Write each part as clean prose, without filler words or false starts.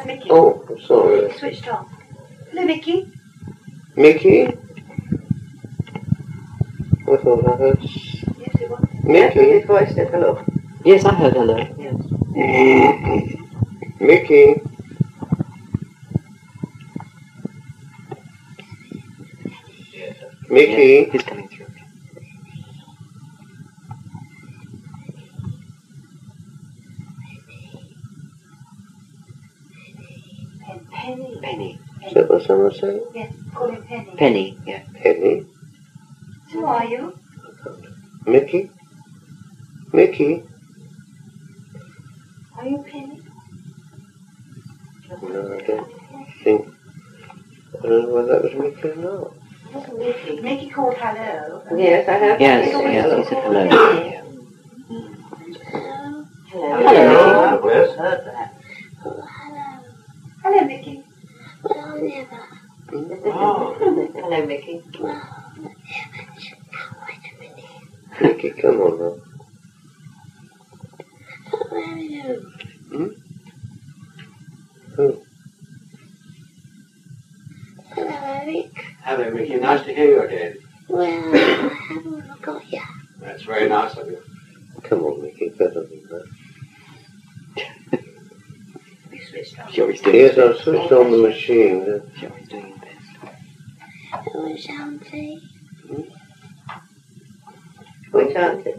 That's Mickey. Oh, I'm sorry. Switched off. Hello, Mickey. Mickey? I thought I heard... Yes, it was. Mickey? His voice said hello. Yes, I heard hello. Yes. Mickey? Mickey? Yeah, he's coming through. Penny. Penny. Is that what someone said? Yes, call him Penny. Penny, yeah. Penny? Who are you? Mickey? Mickey? Are you Penny? No, I don't think... I don't know whether that was Mickey or not. It wasn't Mickey. Mickey called hello. Yes, I have. Yes, he said hello. Yeah. Hello. Hello, Mickey. I've heard that. Hello, Mickey. Well, never. Oh. Hello, Mickey. Well, wait a minute. Mickey, come on now. Where are you? Who? Hello, Eric. Hello, Mickey. Nice to hear you again. Well, I haven't forgot you. That's very nice of you. Come on, Mickey, better than that. We switched off. Sure, he's doing Yes, his I've best. switched on the machine. Sure, he's doing his best. Who is Auntie? Which auntie?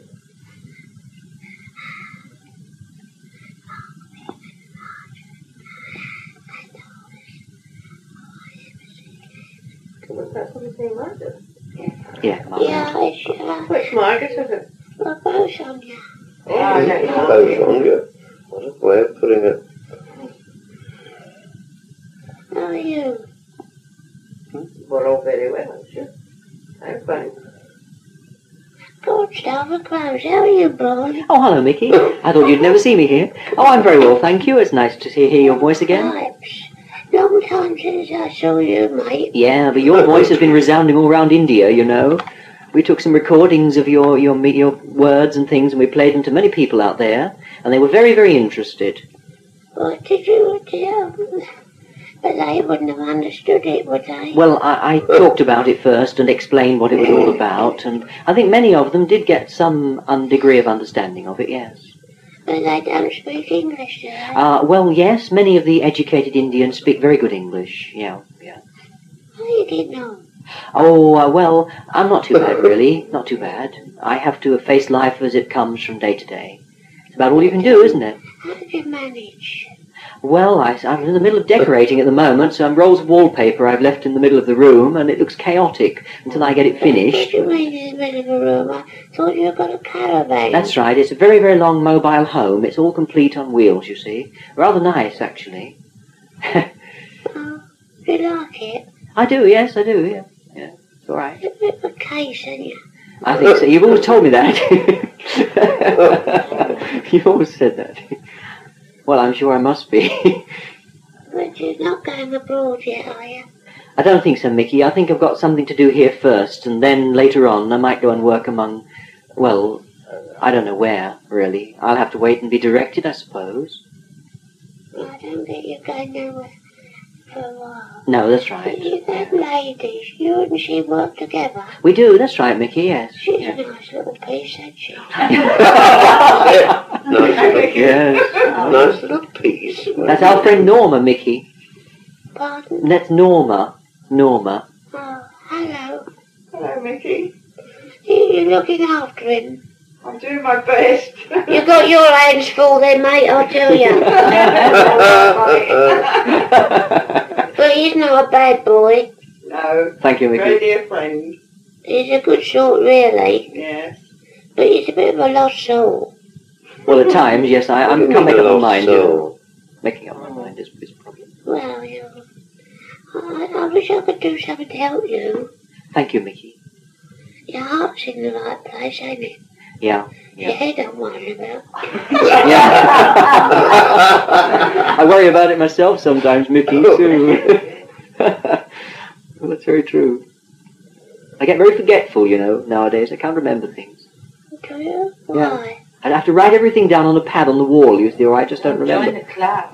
That's on the same Margaret. Yeah, come on. Yeah, I should. Which Margaret is it? We're both on you. Oh, I don't know. Both on you. What a way of putting it. How are you? We're all very well, I'm sure. I'm fine. Good stuff of clothes. How are you, Brian? Oh, hello, Mickey. I thought you'd never see me here. Oh, I'm very well, thank you. It's nice to hear your voice again. Pipes. Long time since I saw you, mate. Yeah, but your voice has been resounding all around India, you know. We took some recordings of your words and things, and we played them to many people out there, and they were very, very interested. What did you do? But they wouldn't have understood it, would they? Well, I talked about it first and explained what it was all about, and I think many of them did get some degree of understanding of it, yes. But they don't speak English, do they? Well, yes, many of the educated Indians speak very good English, yeah. Oh, you didn't know. Oh, well, I'm not too bad, really. Not too bad. I have to face life as it comes from day to day. It's about all you can do, isn't it? How did you manage? Well, I'm in the middle of decorating at the moment, so rolls of wallpaper I've left in the middle of the room, and it looks chaotic until I get it What finished. do you mean in the middle of a room? I thought you got a caravan. That's right. It's a very, very long mobile home. It's all complete on wheels, you see. Rather nice, actually. Oh, do you like it? I do, yes, I do, yeah. Yeah, it's all right. It's a bit of a case, ain't you? I think so. You've always told me that. You've always said that. Well, I'm sure I must be. But you're not going abroad yet, are you? I don't think so, Mickey. I think I've got something to do here first, and then later on I might go and work among, well, I don't know where, really. I'll have to wait and be directed, I suppose. I don't think you're going nowhere for a while. No, that's But right. you have ladies, you and she work together. We do, that's right, Mickey, yes. She's Yeah. a nice little piece, isn't she? Yes. Nice little piece. That's our friend Norma, Mickey. Pardon? That's Norma. Norma. Oh, hello. Hello, Mickey. You're looking after him. I'm doing my best. You got your hands full then, mate, I'll tell you. But he's not a bad boy. No. Thank you, Very Mickey. dear friend. He's a good sort, really. Yes. But he's a bit of a lost soul. Well, at times, yes, I can't make up my mind, you know. So, Making up my mind is a problem. Well, I wish I could do something to help you. Thank you, Mickey. Your heart's in the right place, ain't it? Yeah. Your head I'm worried about. Yeah. I worry about it myself sometimes, Mickey, too. Well, that's very true. I get very forgetful, you know, nowadays. I can't remember things. Do you? Yeah. Why? I'd have to write everything down on a pad on the wall, you see, or I just don't remember. Join the club.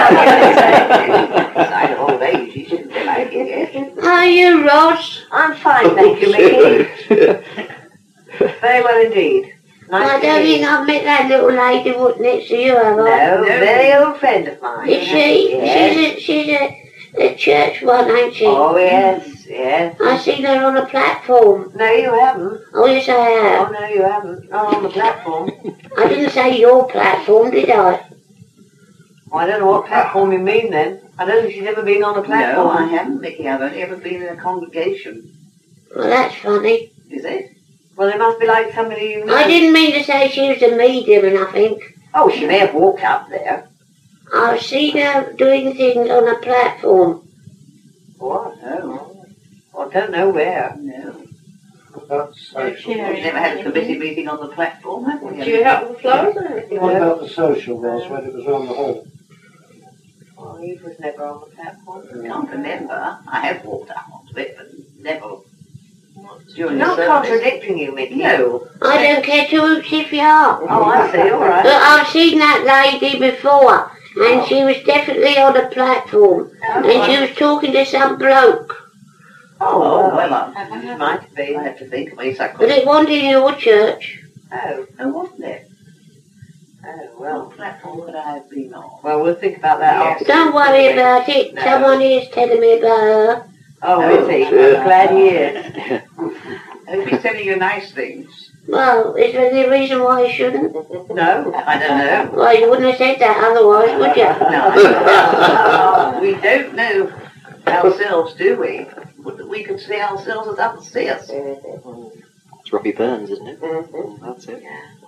Sign of old age, you shouldn't be like it. How are you, Ross? I'm fine, thank you, Mickey. Very well indeed. Nice I to don't meet think I've met that little lady what next to you, have I? No, very old friend of mine. Is she? Yes. She's a church one, ain't she? Oh, yes, yes. I seen her on a platform. No, you haven't. Oh, yes, I have. Oh, no, you haven't. Not on the platform. I didn't say your platform, did I? Well, I don't know what platform you mean then. I don't think she's ever been on a platform. No, I haven't, Mickey. I've only ever been in a congregation. Well, that's funny. Is it? Well, it must be like somebody you know. I didn't mean to say she was a medium or nothing. Oh, she may have walked up there. I've seen her doing things on a platform. What? Oh, Well, I don't know where. no. About social. We've never had a committee meeting on the platform, have we? Do you help with flowers or anything? What about the social, Ross, when it was round the hall? Oh, Eve was never on the platform. I can't remember. I have walked up onto it, but never during Not the service. contradicting you, Mickey. No. I don't care two hoots if you are. Oh, I see, all right. But I've seen that lady before, and she was definitely on a platform, and she was talking to some bloke. Oh, well, Might have I been. have to think. At least I But could. it wasn't in your church. Oh, Oh, wasn't it? oh, What well. platform could I have been on? Well, we'll think about that Yes. after. Don't worry about it. No. Someone is telling me about her. Oh, Oh, is he? dear. I'm glad he is. He'll be telling you nice things. Well, is there any reason why you shouldn't? No? I don't know. Well, you wouldn't have said that otherwise, would you? No, we don't know ourselves, do we? We can see ourselves as others see us. It's Robbie Burns, isn't it? That's it.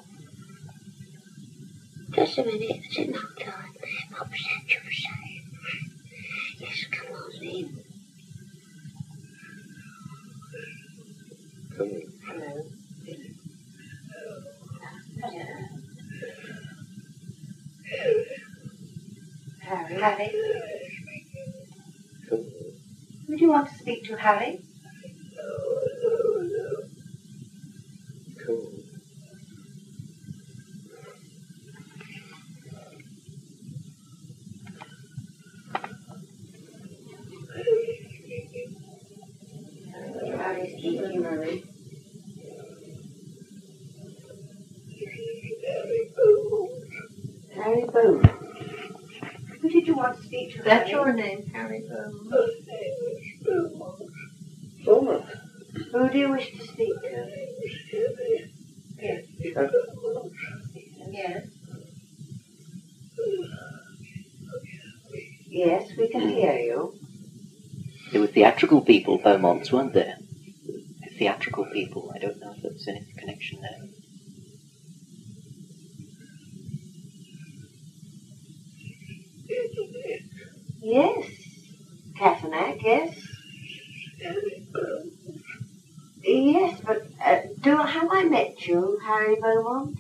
Just a minute, it's enough time. What was that you were saying? Yes, come on in. Harry? Who do you want to speak to, Harry? Harry's keeping Murray. Harry Bowman. Who did you want to speak to? That's your name, Harry Bowman. Thomas. Who do you wish to speak to? Yes. Yes. Yes, we can hear you. There were theatrical people, Beaumonts, weren't there? Theatrical people. I don't know if there's any connection there. Yes. Kafanak, yes. Yes, but have I met you, Harry Beaumont?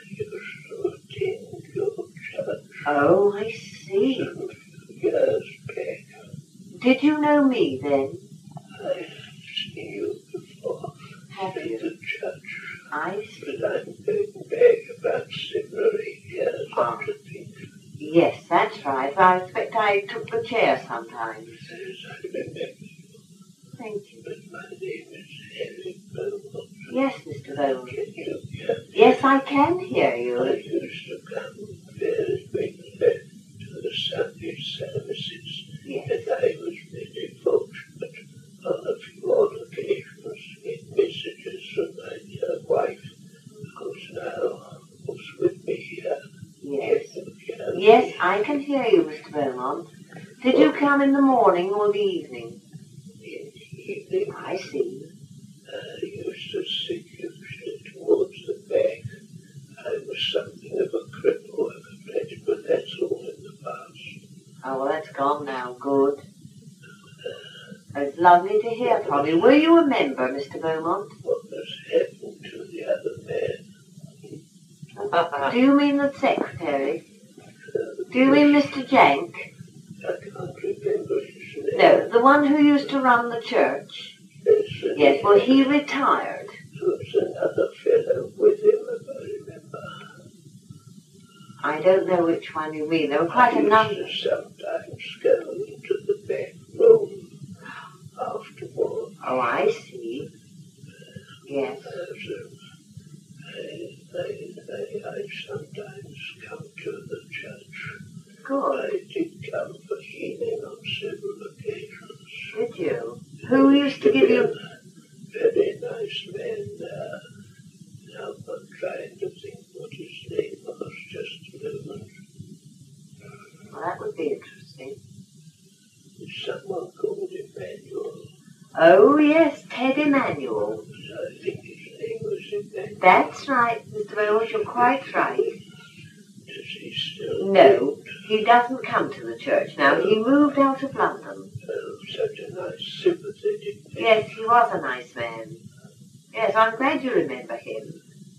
Oh, I see. Yes, Peg. Did you know me then? I've seen you before Have in you? the church. I see. But I'm going back about 7 or 8 years, I should think. Yes, that's right. I expect I took the chair sometimes. As I remember, Thank you. but my name is Harry Beaumont. Yes, Mr. Beaumont. Can you hear me? Yes, I can hear I you. used to come very regularly to the Sunday services, Yes. and I was very fortunate on a few odd occasions to get messages from my dear wife, who's now with me here. Yes. Can you hear me? Yes, I can hear you, Mr. Beaumont. Did you come in the morning or the evening? In the evening, I see. I used to sit usually towards the back. I was something of a cripple, I'm afraid, but that's all in the past. Oh, well, that's gone now. Good. It's lovely to hear from you. Were you a member, Mr. Beaumont? What has happened to the other man? Do you mean the secretary? Do you mean Mr. Jank? I can't remember his name. No, the one who used to run the church. Yes, well, he retired. There was another fellow with him, if I remember. I don't know which one you mean. There were quite a number. used to sometimes go into the back room afterwards. Oh, I see. Yes. I sometimes come to the church. Good. I did come for healing on several occasions. Did you? Who used to give you... Very nice man there. Now I'm trying to think what his name was just a moment. Well, that would be interesting. Is someone called Emmanuel? Oh, yes, Ted Emanuel. I think his name was Emmanuel. That's right, Mr. Bowles, you're quite right. Does he still? No, he doesn't come to the church now. He moved out of London. Oh, such a nice, sympathetic man. Yes, he was a nice man. Yes, I'm glad you remember him.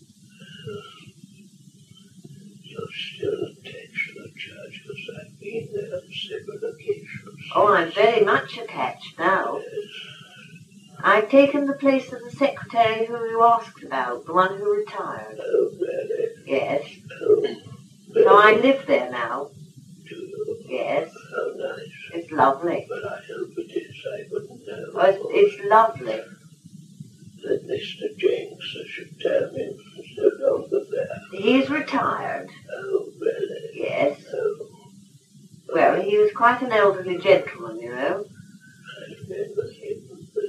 You're still attached to the church because I've been there on several occasions. Oh, I'm very much attached now. I've taken the place of the secretary who you asked about, the one who retired. Oh, really? Yes. Oh, So I live there now. do you? Yes. How nice. It's lovely. But I hope it is. I wouldn't know. Oh, it's lovely. That Mr. Jenks, I should tell him, is no longer there. He's retired. Oh, really? Yes. Oh, Well, he was quite an elderly gentleman, you know. I remember him, but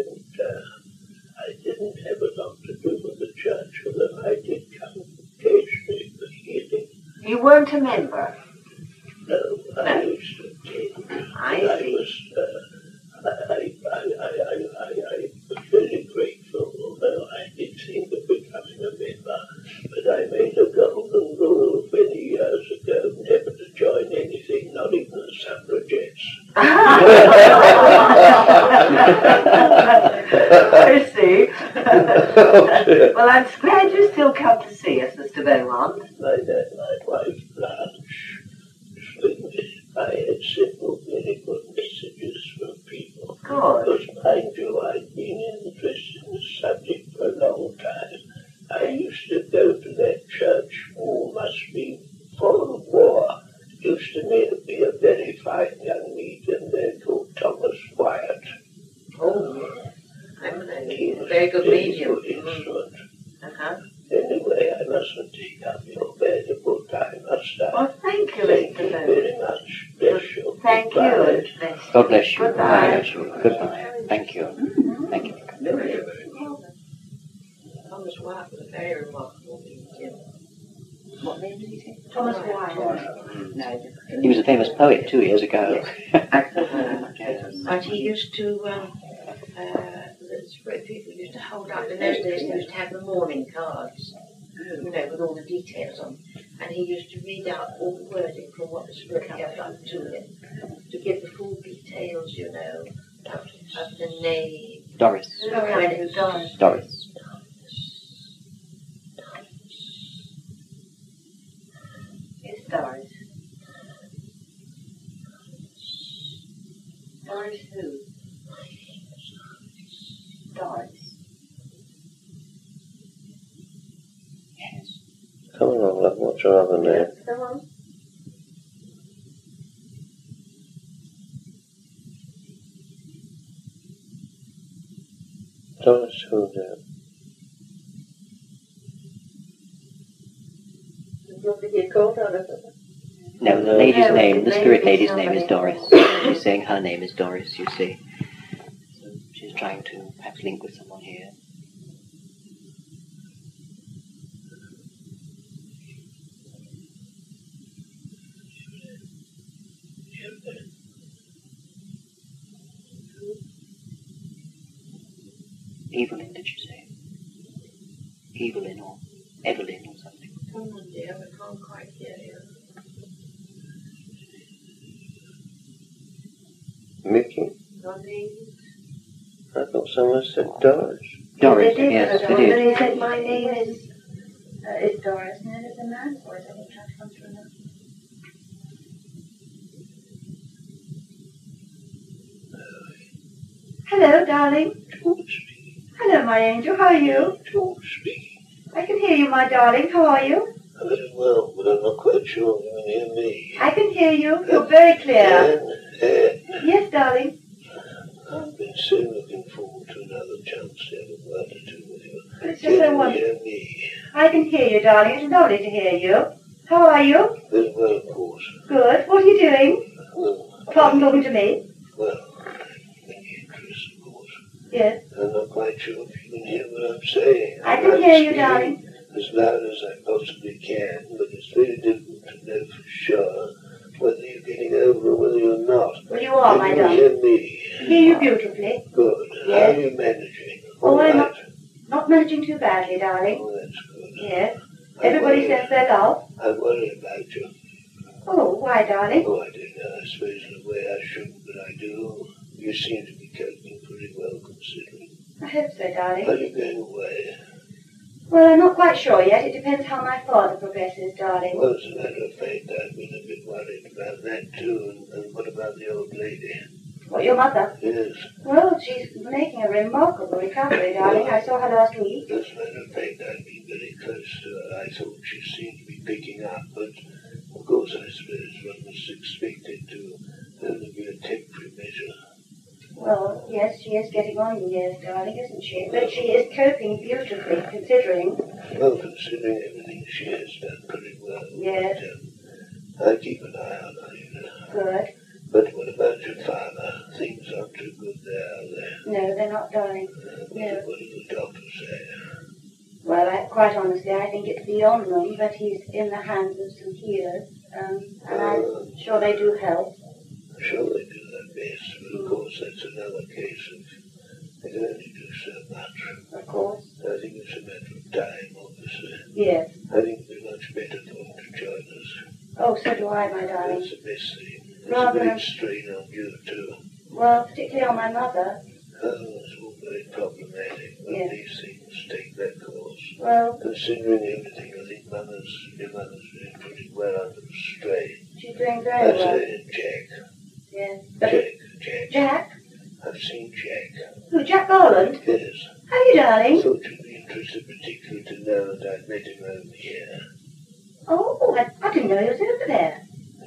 I didn't have a lot to do with the church, although I did come occasionally for healing. You weren't a member. No, I used to attend. I see. I was very grateful, although I did think of becoming a member. But I made a golden rule many years ago never to join anything, not even the suffragettes. I see. Well, I'm glad you still come to see us, Mr. Beaumont. My wife Blanche. I had several very good messages from people. Good. Because, mind you, I'd been interested in the subject for a long time. I used to go to that church, must be full of war. Used to be a very fine young medium there called Thomas Wyatt. Oh, yes. I'm He a was very good medium. good instrument. Uh-huh. Anyway, I mustn't take up your valuable time, must I? Well, thank you, Thank Mr. you Beaumont. very much. Bless you. Thank you. Goodbye. And bless God bless you. Goodbye. God bless you. Goodbye. Thank you. Thank you. Thomas White was a very remarkable medium. What name did he say? Thomas White. No, He was a famous poet 2 years ago. But he used to, the spirit people used to hold up, in those days they used to have the mourning cards, you know, with all the details on. And he used to read out all the wording from what the spirit gave up to him, to give the full details, you know, of the name. Doris. When it was done. Doris. Yes, Doris. Doris who? Doris. Yes. Come along, love. What's your other name? Come on. Doris who now? You want to get called out of it? No, the lady's No, name, the the spirit lady's lady's name is somebody. Doris. She's saying her name is Doris, you see. So she's trying to perhaps link with someone here. Evelyn, did you say? Evelyn or Evelyn or something. Come on, dear, we can't quite hear you. Mickey? Your name? I thought someone said Doris. Doris, They did, yes, but they then did. he said my name is... Is Doris known as a man, or is it a trying to come through now? Hello, darling. Talk speaking. Hello, my angel. How are you? Talk speaking. I can hear you, my darling. How are you? Very well, but I'm not quite sure you can hear me. I can hear you. You're very clear. Anne, Yes, darling. I've been so looking forward to another chance to have a word or two with you. It's just so Can you wonderful. hear me? I can hear you, darling. It's lovely to hear you. How are you? Very well, of course. Good. What are you doing? Well, Apart from talking to me? well, many interests, of course. Yes. I'm not quite sure if you can hear what I'm saying. I can hear you, darling. As loud as I possibly can, but it's very difficult to know for sure whether you're getting over or whether you're not. Well, you are, my Can you darling. hear me? I hear you beautifully. Good. Yes. How are you managing? Oh, All I'm right. not managing too badly, darling. Oh, that's good. Yes. Everybody says they're dull. I worry about you. Oh, why, darling? Oh, I don't know. I suppose in a way I shouldn't, but I do. You seem to be coping pretty well, considering. I hope so, Are darling. you going away? Well, I'm not quite sure yet. It depends how my father progresses, darling. Well, as a matter of fact, I've been a bit worried about that too. And what about the old lady? What, your mother? Yes. Well, she's making a remarkable recovery, darling. I saw her last week. As a matter of fact, I've been very close to her. I thought she seemed to be picking up, but of course I suppose one was expected to only be a temporary measure. Well, yes, she is getting on in years, darling, isn't she? But she is coping beautifully, considering. Well, considering everything she has done pretty well. Yes. But, I keep an eye on her, you know. Good. But what about your father? Things aren't too good there, are they? No, they're not, darling. No. What do the doctors say? Well, quite honestly, I think it's beyond them, but he's in the hands of some healers, and I'm sure they do help. I'm sure they do their best, but of course that's another case of they can only do so much. Of course. I think it's a matter of time, obviously. Yes. I think it'd be much better for him to join us. Oh, so do I, my darling. That's the best thing. It's Rather- a great strain on you, too. Well, particularly on my mother. Oh, it's all very problematic, but Yes. these things take their course. Well, Considering everything, I think your mother's doing pretty well under the strain. she's doing very I've well. seen Jack. Yes. But Jack. Jack? I've seen Jack. Who, Jack Garland? Yes. Have you, I darling? thought you'd be interested particularly to know that I'd met him over here. Oh, I didn't know he was over there.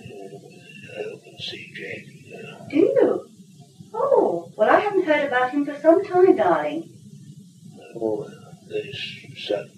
I often see Jack, you know. Do you? Oh, well, I haven't heard about him for some time, darling. Oh, there's sudden,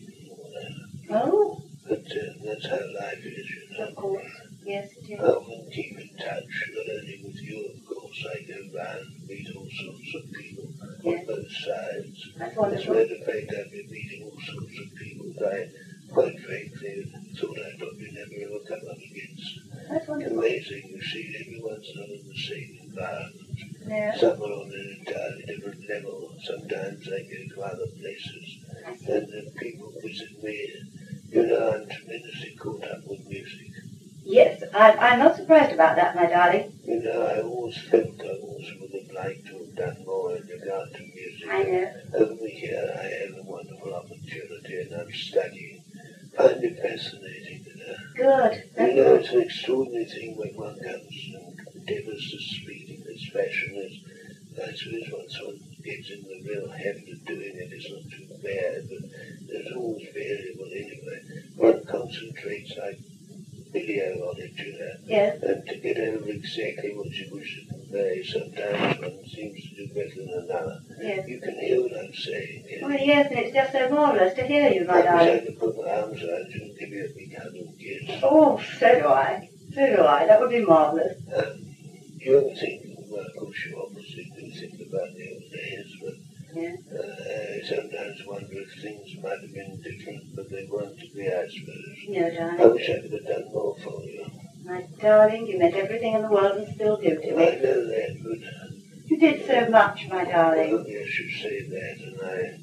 Oh, but that's how life is, you know. of course. Yes, it is. I often keep in touch, not only with you, of course. I go round and meet all sorts of people Yes. on both sides. That's As a wonderful. matter of fact, I've been meeting all sorts of people that I, quite frankly, thought I'd probably never ever come up against. That's wonderful. Amazing, you see, everyone's not in the same environment. No, Some are on an entirely different level. Sometimes I go to other places, I see. and then people visit me. You know, I'm tremendously caught up with music. Yes, I'm not surprised about that, my darling. You know, I always felt I always would have liked to have done more in regard to music. I know. Over here, I have a wonderful opportunity, and I'm studying. Find it fascinating, you know. Good. You That's know, good. it's an extraordinary thing when one comes and endeavors to speak in this fashion. I suppose once one gets in the real habit of doing it, it's not too bad, but there's always variable anyway. One concentrates like video on it, you know. Yes. And to get over exactly what you wish to convey, sometimes one seems to do better than another. Yes. You can hear what I'm saying. Yeah? Well, yes, and it's just so marvellous to hear you, my I wish I darling. could put my arms around you and give you a big hug and kiss. Oh, so do I. So do I. That would be marvellous. You ever think, well, of course you obviously do think about the old days, but Yeah. I sometimes wonder if things might have been different, but they weren't to be, I suppose. No, I darling. wish I could have done more for you. My darling, you meant everything in the world and still do to I me. know that, but You did so much, my darling. well, yes, you say that, and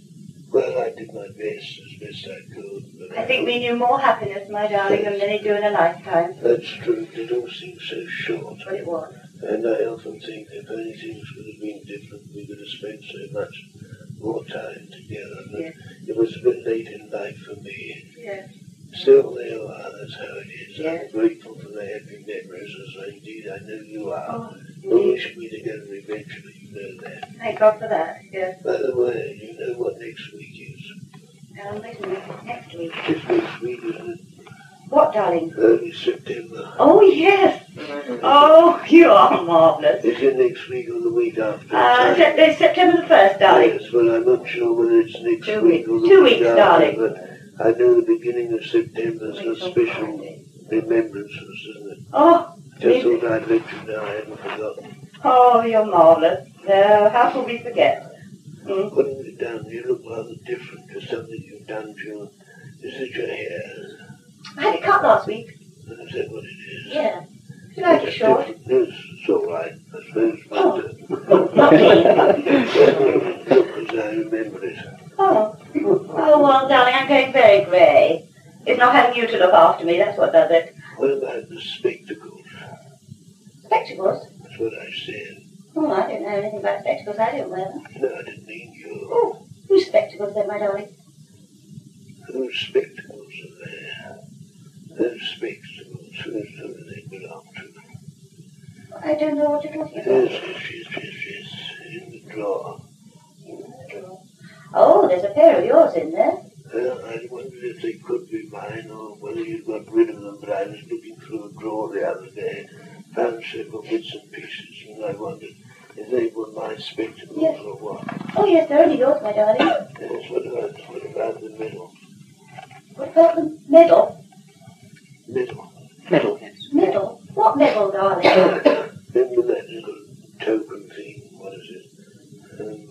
I did my best as best I could, but I think we knew more happiness, my darling, than many do in a lifetime. that's true. It all seems so short. But it was. And I often think if only things could have been different, we could have spent so much more time together. But Yes. it was a bit late in life for me. Yes. Still, there you are. That's how it is. Yes. I'm grateful for the happy memories, as indeed I know you are. Oh, But we indeed. should be together eventually, you know that. Thank God for that. Yes. By the way, you know what next week is? Wait a minute. Next week. It's next week, isn't it? What, darling? Early September. Oh, yes. Oh, you are marvellous. Is it next week or the week after? It's September the 1st, darling. Yes, well, I'm not sure whether it's next 2 week weeks. or the 2 week weeks, after, darling. but I know the beginning of September is a special remembrances, isn't it? Oh, Just thought I'd let you know I hadn't forgotten. oh, you're marvellous. No, how could we forget? Mm. What have you done? You look rather different to something you've done to your... Is it your hair? I had it cut last week. Is that what it is? Yeah. Do you like it It's short? different. Yes, it's all right, I suppose. Oh. Not me. Look as I remember it. Oh. Oh, well, darling, I'm going very grey. It's not having you to look after me, that's what does it. What about the spectacles? Spectacles? That's what I said. Oh, I don't know anything about spectacles. I don't wear them. No, I didn't mean you. Oh, whose spectacles then, my darling? Whose spectacles are there? Those spectacles, who do they belong to? I don't know what you're talking about. Yes, in the drawer. In the drawer. Oh, there's a pair of yours in there. I wondered if they could be mine or whether you got rid of them, but I was looking through a drawer the other day, found several bits and pieces, and I wondered if they were my spectacles Yes. or what. Oh, yes, they're only yours, my darling. Yes, what about the medal? What about the medal? Medal. Medal, yes. Medal? What medal, darling? Remember that little token thing? What is it?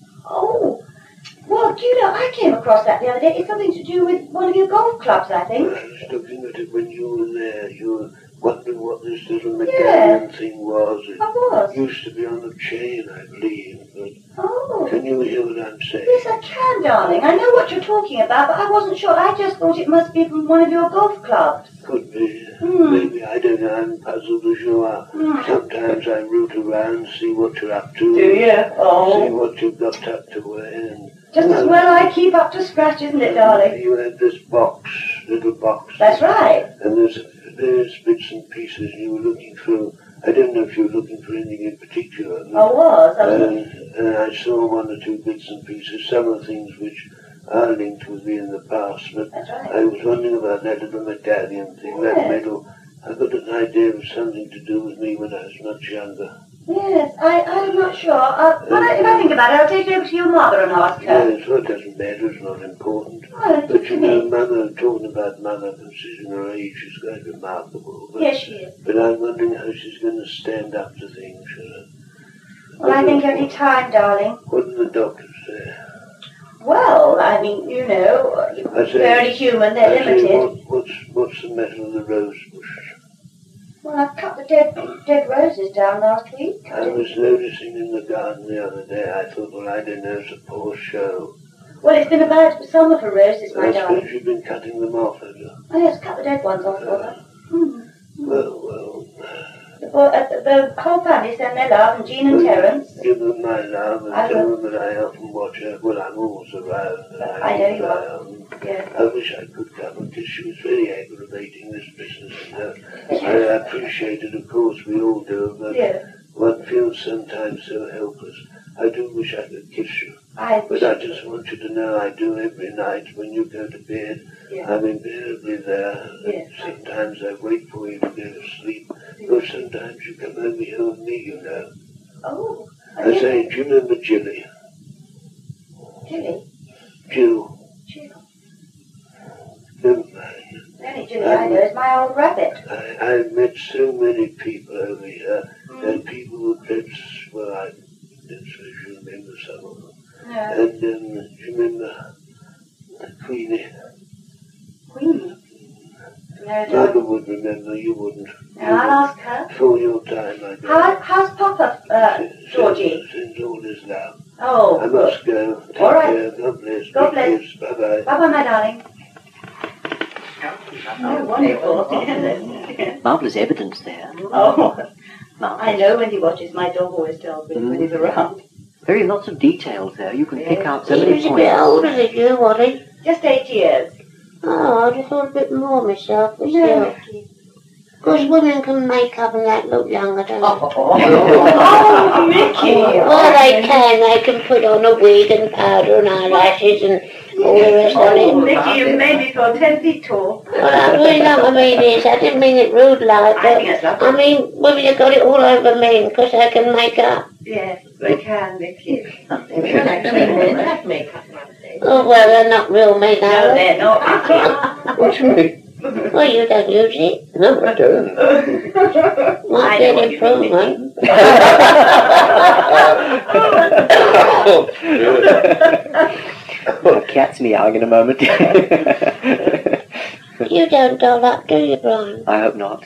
Oh, well, do you know, I came across that the other day. It's something to do with one of your golf clubs, I think. I was looking at it when you were there. You were wondering what this little medallion thing was. It I was. used to be on a chain, I believe. But Oh. can you hear what I'm saying? Yes, I can, darling. I know what you're talking about, but I wasn't sure. I just thought it must be from one of your golf clubs. Could be. Hmm. Maybe. I don't know. I'm puzzled as you are. Hmm. Sometimes I root around, see what you're up to. Do you? See Oh. what you've got tucked away. And Just as well I keep up to scratch, isn't it, darling? you had this box, little box. That's right. And there's various bits and pieces you were looking through. I don't know if you were looking for anything in particular. I was. I was And I saw one or two bits and pieces, some of the things which are linked with me in the past. But That's right. I was wondering about that little medallion thing, that Yes. medal. I got an idea of something to do with me when I was much younger. Yes, I'm not sure. But if I think about it, I'll take it over to your mother and ask her. Yes, well, it doesn't matter, it's not important. Oh, But you know, me. Mother, talking about Mother, considering her age, is quite remarkable. But, Yes, she is. but I'm wondering how she's going to stand up to things, you know. Well, I think only time, darling. What did the doctors say? Well, I mean, you know, I say- they're only human, they're I say, limited. what's the matter with the rose bush? Well, I cut the dead roses down last week. I was noticing in the garden the other day, I thought, well, I don't know, it's a poor show. Well, it's been a bad summer for roses, my I darling. suppose you've been cutting them off, have you? Oh, yes, cut the dead ones off for her. Well, The whole family send their love, and Jean and Terence. give them my love and I tell will. them that I often watch her. Well, I'm always around. And I know you are. around. Yes. I wish I could come because she was very aggravating, this business. And, I appreciate it, of course, we all do, but Yes. one feels sometimes so helpless. I do wish I could kiss you. But I just want you to know I do every night when you go to bed. Yes. I'm invariably there. Yes. Sometimes I wait for you to go to sleep. Or sometimes you come over here with me, you know. Oh, I say, do you remember Jilly? Jilly. Jill. Jill. Never mind. The only Jilly I know is my old rabbit. I've met so many people over here. And people who perhaps, well, I don't suppose you remember some of them. No. And do you remember Queenie? Queenie. No, Mother darling. would remember, you wouldn't. No, I'll ask her. For your time, I guess. How's Papa, Georgie? Sends all his love. Oh, I good. must go. Take All right. care. God bless. God Be bless. kids. Bye-bye. Bye-bye, my darling. Oh, wonderful. Marvellous evidence there. Oh, I Marvellous. know when he watches. My dog always tells me when he's around. Very lots of details there. You can pick out so He many was a bit points. older than you, wasn't he? Just 8 years. Oh, I just thought a bit more myself, but No, still. Nicky. Because women can make up and that look younger, don't they? Oh, Mickey! Well, they can put on a wig and powder and eyelashes and all the rest of it. Mickey, you made me feel 10 feet tall. Well, I really what I mean is, I didn't mean it rude like, I but think it's lovely. I mean, women have got it all over men because they can make up. Yes, they can, Mickey. We don't actually men have makeup nowadays. Oh, well, they're not real men, No, are they? they're not, Mickey. What do you mean? Well, you don't use it. No, I don't. Might be an improvement. Oh, cat's meowing in a moment. You don't doll up, do you, Brian? I hope not.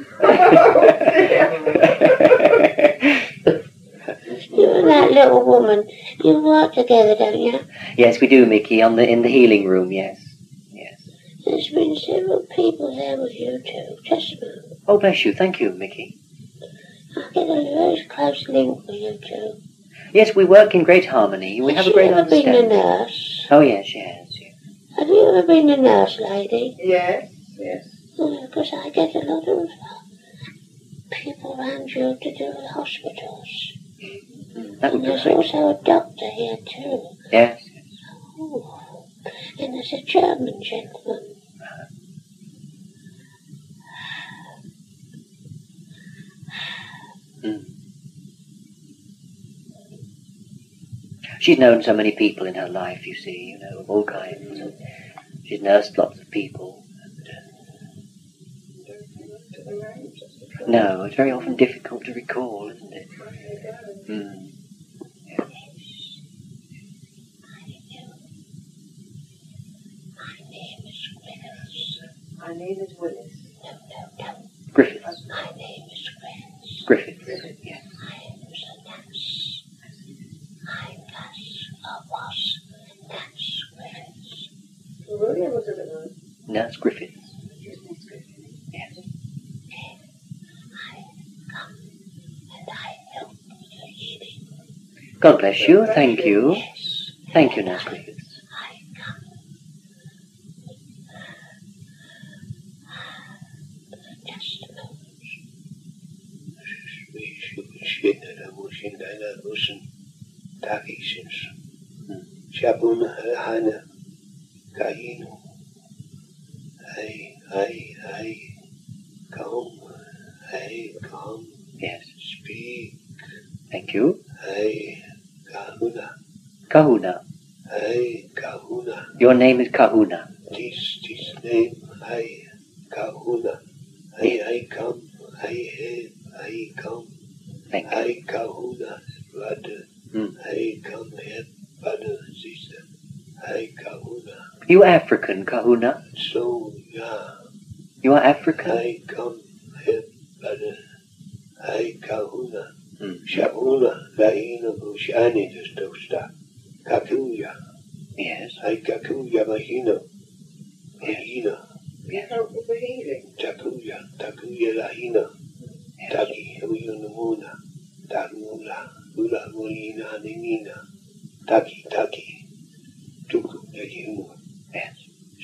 You and that little woman, you work together, don't you? Yes, we do, Mickey, in the healing room, yes. Yes. There's been several people there with you two, just a moment. Oh, bless you. Thank you, Mickey. I get a very close link with you two. Yes, we work in great harmony. We have a great Have you ever been a understanding. nurse? Oh, yes, she has. Yes. Have you ever been a nurse, lady? Yes, yes. Because I get a lot of people around you to do with hospitals. That would And be there's great. also a doctor here too. Yes. Oh. And there's a German gentleman. She's known so many people in her life, you see, of all kinds. She's nursed lots of people. No, it's very often difficult to recall, isn't it? Mm. My name is Willis. Griffiths. My name is Griffiths. Griffiths. Yes. I was a nurse. I was Nurse Griffiths. William was a little. Nurse Griffiths. Yes. I come and I help with your healing. God bless you. Thank you. Yes, Thank you, Nurse Griffiths. I come. Just a moment. Shabuna Hana Kainu. Hey, come, Yes. speak. Thank you. Hey, Kahuna. Kahuna. Hey, Kahuna. Your name is Kahuna. This name, hey, Kahuna. Hey, come, hey, come. Thank you. Hey, Kahuna, brother. Mm. Hey, come here, brother, sister. Hey, Kahuna. You African, Kahuna? So, yeah. You are African? Hey, come here, brother. Hey, Kahuna. Mm. Shabuna, Laina, Bushani, Dosta. Kakuya. Yes. Hey, Kakuya, Mahino. Mahina. You help with the healing. Takuya, Lahina. Taki, Huyunamuna. Takula, Ula, Molina, Nina. Taki. Tuku, Yahimu. Yes.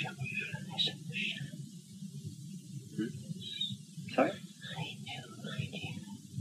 Sorry? I do, my dear.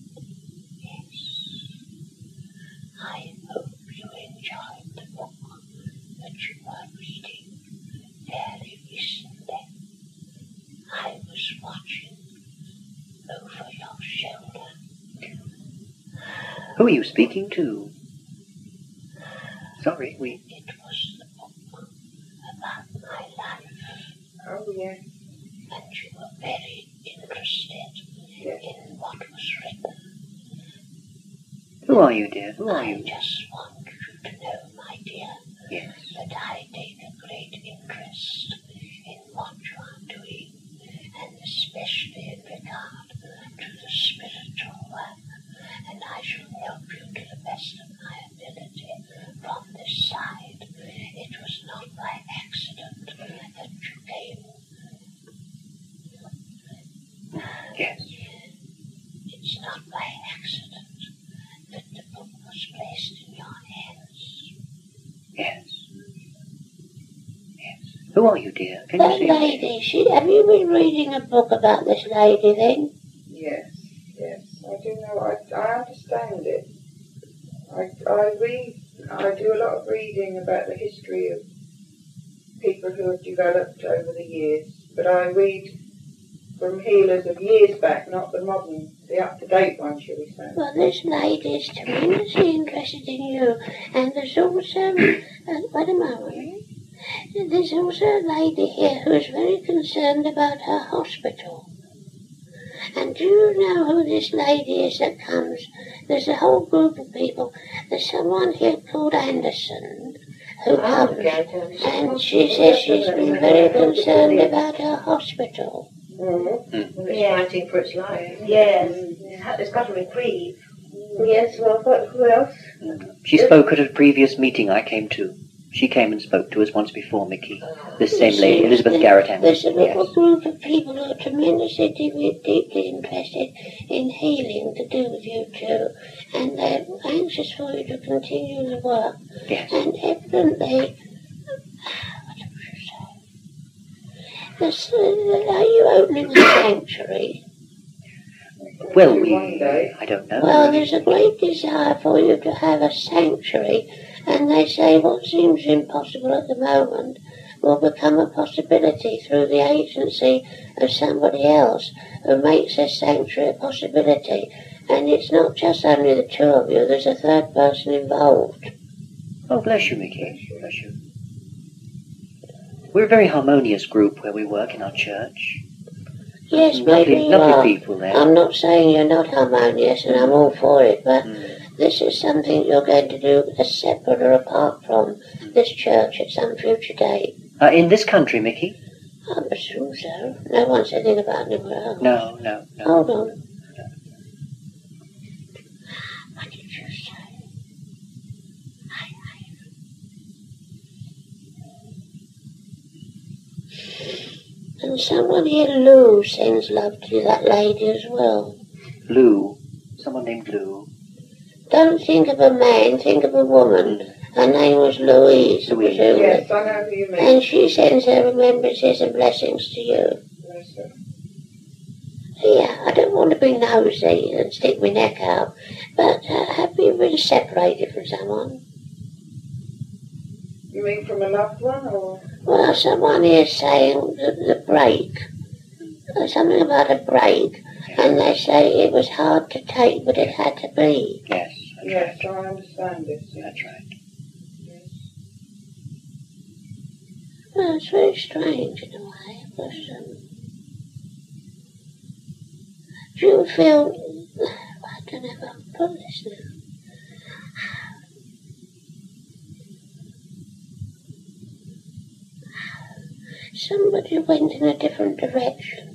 Yes. I hope you enjoyed the book that you were reading fairly recently. I was watching over your shoulder. Who are you speaking to? Sorry, It was the book about my life, Oh, yeah. and you were very interested in what was written. Who are you, dear? Who are I you? just want you to know, my dear, Yes. that I take a great interest in what you are doing, and especially in regard to the spiritual work, and I shall help you to the best of my ability from this side. It was not by accident that you came. Yes. It's not by accident that the book was placed in your hands. Yes. Who are you, dear? Can That you see? lady, have you been reading a book about this lady then? Yes, I do know. I understand it. I read. I do a lot of reading about the history of people who have developed over the years. But I read from healers of years back, not the modern, the up-to-date one, shall we say. Well, this lady is tremendously interested in you, and there's also, wait a moment, there's also a lady here who's very concerned about her hospital. And do you know who this lady is that comes? There's a whole group of people. There's someone here called Anderson who comes, and she says she's been very concerned about her hospital. It's fighting for its life. Yes. It's got a reprieve. Yes, well, who else? She spoke at a previous meeting I came to. She came and spoke to us once before, Mickey. This same lady, Elizabeth Garrett Anderson. There's a little group of people who are tremendously, deeply interested in healing to do with you too, and they're anxious for you to continue the work. Yes. And evidently, are you opening a sanctuary? Well, One day. I don't know. Well, there's a great desire for you to have a sanctuary, and they say what seems impossible at the moment will become a possibility through the agency of somebody else who makes this sanctuary a possibility. And it's not just only the two of you, there's a third person involved. Oh, bless you, Mickey. Bless you. We're a very harmonious group where we work in our church. Yes, maybe you Lovely are. people there. I'm not saying you're not harmonious, and I'm all for it, but this is something you're going to do as separate or apart from this church at some future date. In this country, Mickey? I assume so. No one said anything about anywhere else. No. Hold on. What did you say? And someone here, Lou, sends love to that lady as well. Lou. Someone named Lou. Don't think of a man, think of a woman. Her name was Louise, presumably. Yes, I know who you mean. And she sends her remembrances and blessings to you. Yes, sir. Yeah, I don't want to be nosy and stick my neck out, but have you been separated from someone? You mean from a loved one, or? Well, someone here is saying the break. Something about a break. And they say it was hard to take, but it had to be. Yes. Yes, I understand this. That's right. Yes. Well, it's very strange in a way, because, do you feel, I don't know if I can put this now. Somebody went in a different direction.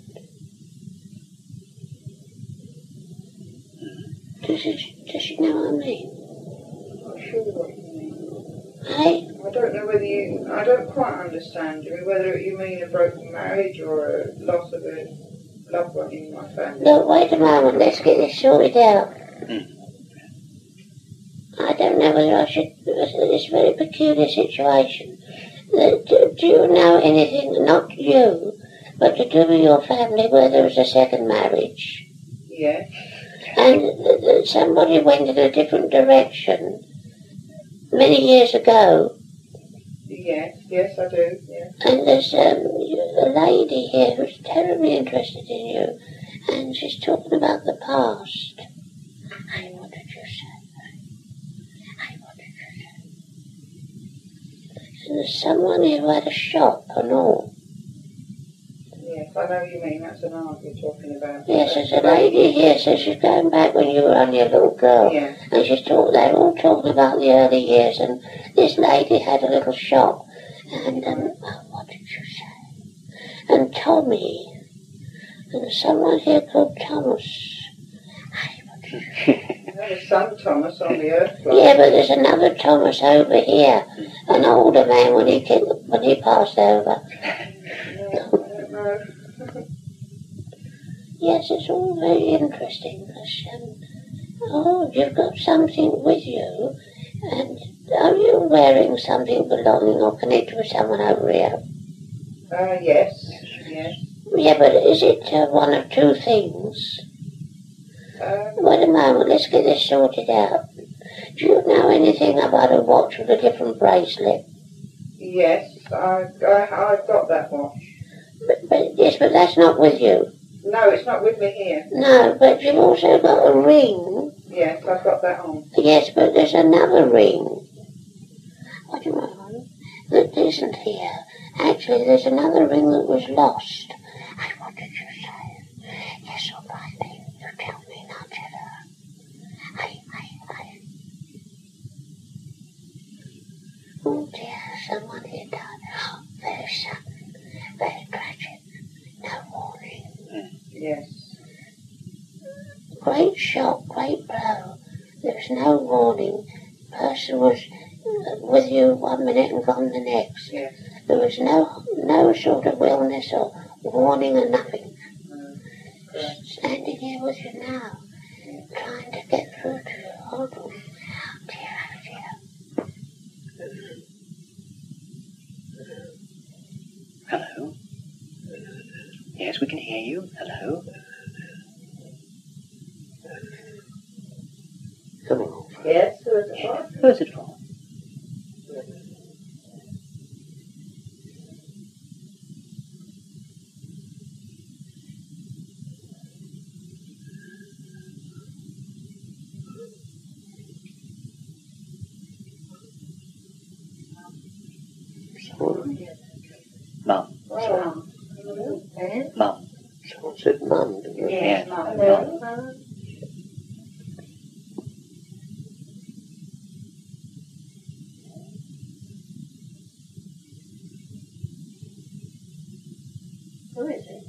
Does she know what I mean? Not sure what you mean. Hey? I don't know whether you... I don't quite understand you. Whether you mean a broken marriage or a loss of a loved one in my family. Look, wait a moment, let's get this sorted out. I don't know whether I should... It's a very peculiar situation. Do you know anything, not you, but to do with your family where there was a second marriage? Yes. And somebody went in a different direction many years ago. Yes, I do, yes. And there's a lady here who's terribly interested in you, and she's talking about the past. Hey, what did you say? Hey, what did you say? And there's someone here who had a shop and all. Yes, I know what you mean. That's an aunt you're talking about. Yes, there's a lady here, so she's going back when you were only a little girl. Yeah. And they're all talking about the early years, and this lady had a little shop. And, what did you say? And Tommy. And there's someone here called Thomas. Hey, what did you say? There's some Thomas on the earth. Yeah, but there's another Thomas over here. An older man when he passed over. I don't know. Yes, it's all very interesting. You've got something with you, and are you wearing something belonging or connected with someone over here? Yes. Yes. Yeah, but is it one of two things? Wait a moment, let's get this sorted out. Do you know anything about a watch with a different bracelet? Yes, I've got that watch. But that's not with you. No, it's not with me here. No, but you've also got a ring. Yes, I've got that on. Yes, but there's another ring. What do you mean? That isn't here. Actually, there's another ring that was lost. And what did you say? Yes or nothing. You tell me, not her. I. Oh dear, someone here died. Oh, very sudden, very tragic. No warning. Yes. Great shock, great blow. There was no warning. Person was with you 1 minute and gone the next. Yes. There was no sort of illness or warning or nothing. Standing here with you now, trying to get through to you. Oh dear, oh dear. Hello? Yes, we can hear you. Hello? Come on. Yes, who is it for? Who is it for? Mum. Mum. Someone said Mum, didn't you? Yeah. Hello? Who is it?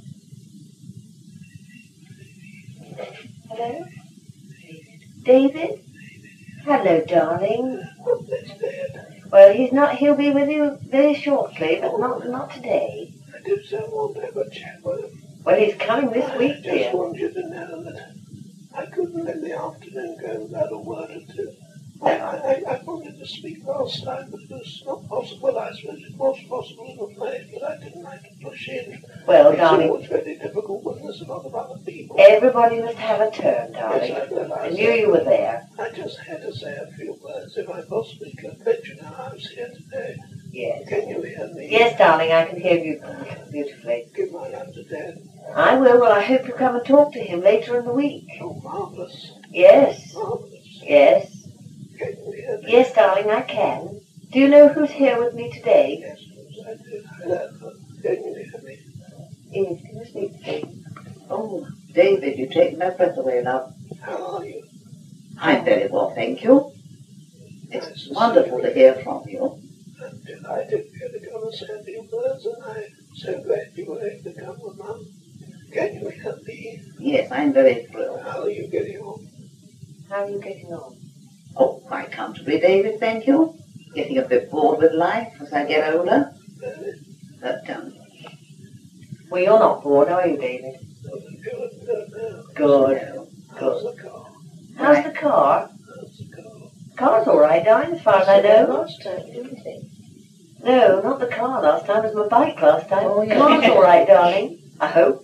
Hello? David? Hello, darling. Well, he'll be with you very shortly, but not today. I just want to have a chat with him. Well, he's coming this week, I dear. just want you to know that I couldn't let the afternoon go without a word or two. I wanted to speak last time, but it was not possible. I suppose it was possible in a place, but I didn't like to push in. Well, It's darling, always very difficult when there's a lot of other people. everybody must have a turn, darling. Yes, I I realise knew that. you were there. I just had to say a few words if I possibly could. Let you know I was here today. Yes. Can you hear me? Yes, darling, I can hear you beautifully. Give my love to Dad. I will. Well, I hope you'll come and talk to him later in the week. Oh, marvellous. Yes. Marvellous. Yes. Can you hear me? Yes, darling, I can. Do you know who's here with me today? Yes, I do. Hello. Can you hear me? Eve, can you speak to me? Oh, David, you're taking my breath away, love. How are you? I'm very well, thank you. Nice It's to wonderful see to hear from you. I'm delighted for you to come and say a few words, and I'm so glad you were able to come with Mum. Can you hear me? Yes, I'm very thrilled. How are you getting on? How are you getting on? Oh, quite comfortably, David, thank you. Getting a bit bored with life as I get older. But, Well, you're not bored, are you, David? Good. How's the car? How's the car? How's the car? Car's all right, darling, as far as I know. Last time, didn't he? No, not the car last time. It was my bike last time. Oh, yeah. Car's all right, darling. I hope.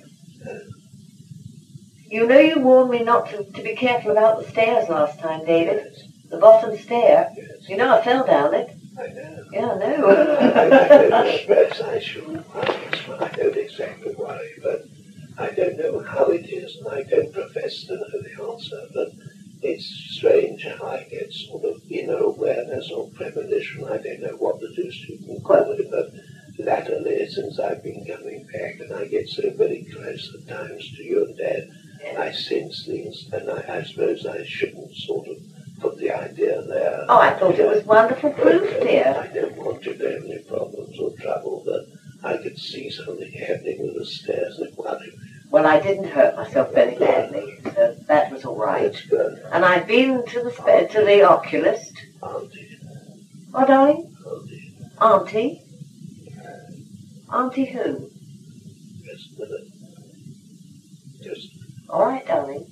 You know you warned me not to be careful about the stairs last time, David. Yes, The bottom stair. yes. You know I fell down it. I know. Yeah, I I know. Perhaps I shouldn't. I don't exactly worry, but I don't know how it is, and I don't profess to know the answer, but it's strange how I get sort of inner awareness or premonition. I don't know what the two students call it, but latterly, since I've been coming back, and I get so very close at times to you and Dad, I sense things, and I suppose I shouldn't sort of put the idea there. Oh, I thought it was wonderful proof, dear. I don't want you to have any problems or trouble, but I could see something happening with the stairs that worried me. Well, I didn't hurt myself very badly, so that was all right. That's good. And I've been to the oculist. Auntie, Oh, darling? Auntie, Auntie? Auntie who? just a minute. Just All right, darling.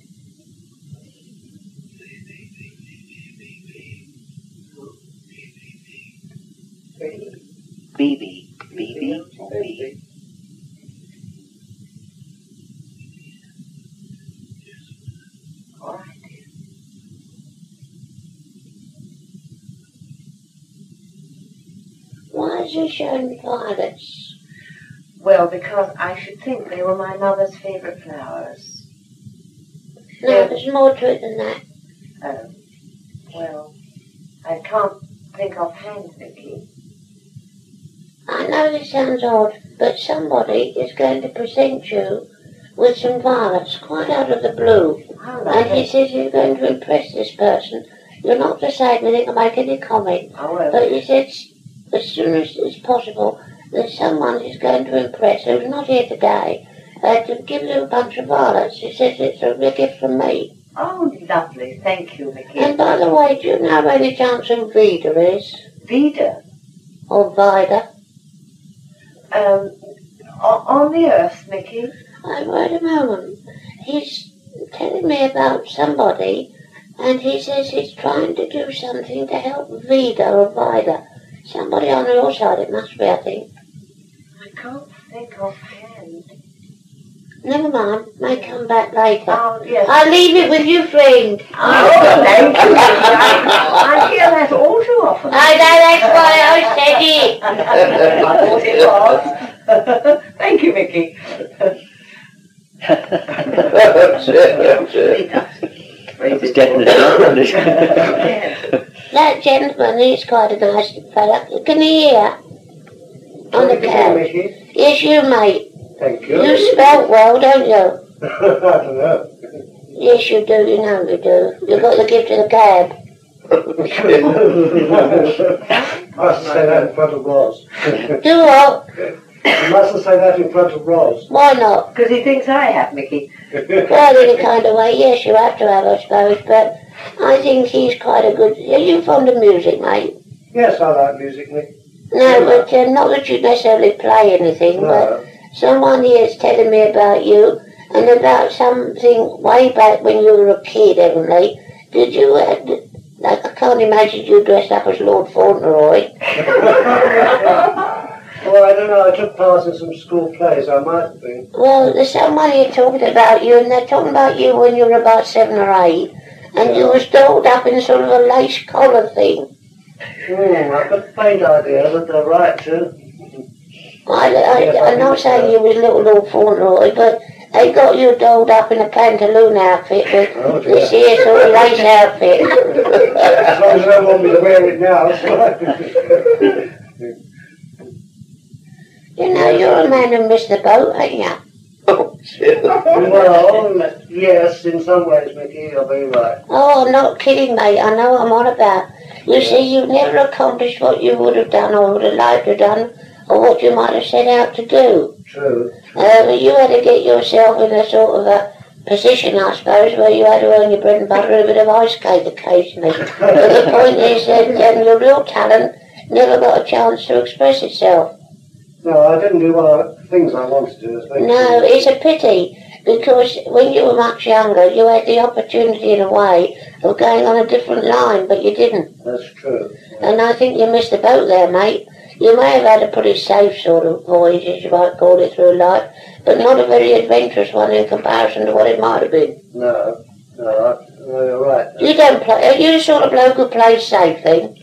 BB. BB or B? has he shown violets? Well, because I should think they were my mother's favourite flowers. No, there's more to it than that. Well, I can't think offhand, Vicky. I know this sounds odd, but somebody is going to present you with some violets quite out of the blue. How And he lovely. says you're going to impress this person. You're not to say anything or make any comment. Oh, well. But he said as soon as it's possible that someone is going to impress who's not here today to give you a bunch of violets. He says it's a gift from me. Oh, lovely. Thank you, Vicky. And by the way, do you know any chance who Vida is? Vida, Or Vida? on the earth, Mickey. Wait a moment. He's telling me about somebody, and he says he's trying to do something to help Vida or Vida. Somebody on your side, it must be, I think. I can't think offhand. Never mind, may come back later. Oh, yes. I'll leave it with you, friend. Oh, thank you, Vicky. I hear that all too often. I know, that's why I said it. I thought it was. Thank you, Vicky. That's it. It's definitely not. Yes. That gentleman, he's quite a nice fella. Can you hear? On the couch. Mickey. Yes, you, mate. Thank You spelt well, don't you? I don't know. Yes, you do. You know you do. You've got the gift of the cab. Mustn't say that in front of Roz. Do what? You mustn't say that in front of Roz. Why not? Because he thinks I have, Mickey. Well, in a kind of way, yes, you have to have, I suppose, but I think he's quite a good... Are you fond of music, mate? Yes, I like music, Nick. No, but not that you necessarily play anything, but No. someone here is telling me about you and about something way back when you were a kid, Emily. Did you... I can't imagine you dressed up as Lord Fauntleroy. Well, I don't know. I took part in some school plays. I might have been. Well, there's someone here talking about you, and they're talking about you when you were about 7 or 8, and you was dolled up in sort of a lace collar thing. I've got a faint idea that they're right too. I'm not saying you was little Lord Fauntleroy, but they got you dolled up in a pantaloon outfit with this here sort of lace outfit. As long as they don't want me to wear it now, it's fine. You know, you're a man who missed the boat, ain't you? Well, yes, in some ways, Mickey, you'll be right. Oh, I'm not kidding, mate. I know what I'm on about. You see, you never accomplished what you would have done or would have liked to have done, or what you might have set out to do. True. You had to get yourself in a sort of a position, I suppose, where you had to earn your bread and butter and a bit of ice cake occasionally. But the point is that your real talent never got a chance to express itself. No, I didn't do one of the things I wanted to do. No, it's a pity, because when you were much younger, you had the opportunity in a way of going on a different line, but you didn't. That's true. And I think you missed the boat there, mate. You may have had a pretty safe sort of voyage, as you might call it, through life, but not a very adventurous one in comparison to what it might have been. No, you're right. You don't play. Are you the sort of bloke who plays safe, then?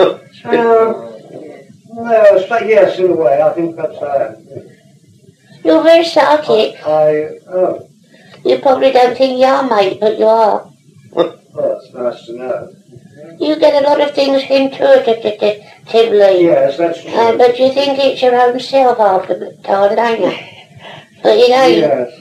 No, yes, in a way, I think perhaps I am. You're very psychic. Oh, You probably don't think you are, mate, but you are. well, it's nice to know. You get a lot of things intuitively. Yes, that's true. But you think it's your own self half the time, don't you? But it ain't.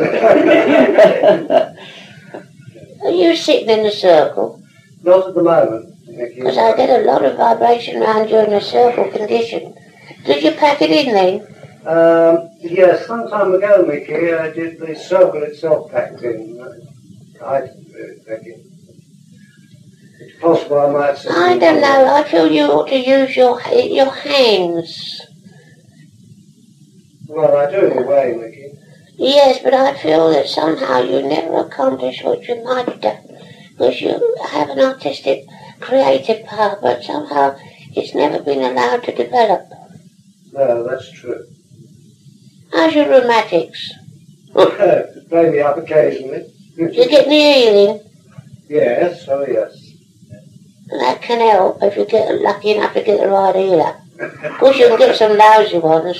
Yes. Are you sitting in a circle? Not at the moment, Nicky. Because I get a lot of vibration around you in a circle condition. Did you pack it in then? Yes, some time ago, Mickey, I did the circle itself packed in. I didn't do it, Becky. It's possible I might say. I don't know. I feel you ought to use your hands. Well, I do in a way, Mickey. Yes, but I feel that somehow you never accomplished what you might have done. Because you have an artistic, creative power, but somehow it's never been allowed to develop. No, that's true. How's your rheumatics? Play me up occasionally. Do you get any healing? Yes, oh yes. That can help if you get lucky enough to get the right healer. Of course, you can get some lousy ones.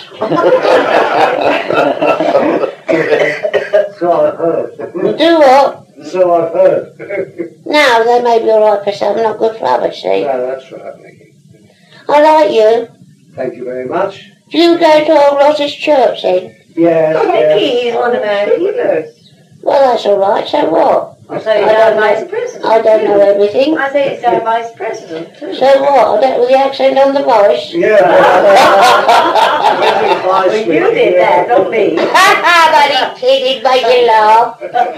So I've heard. Do what? So I've heard. No, they may be alright for some, not good for others, see? No, that's right, Nicky. I like you. Thank you very much. Do you go to old Ross's church then? Yes, yes. He's one of our healers. Well, that's alright, so what? I say it's our vice president. I don't know everything. I say it's our vice president too. So what? I don't, with the accent on the voice? Yeah. Well, you did that, not me. But it made you laugh.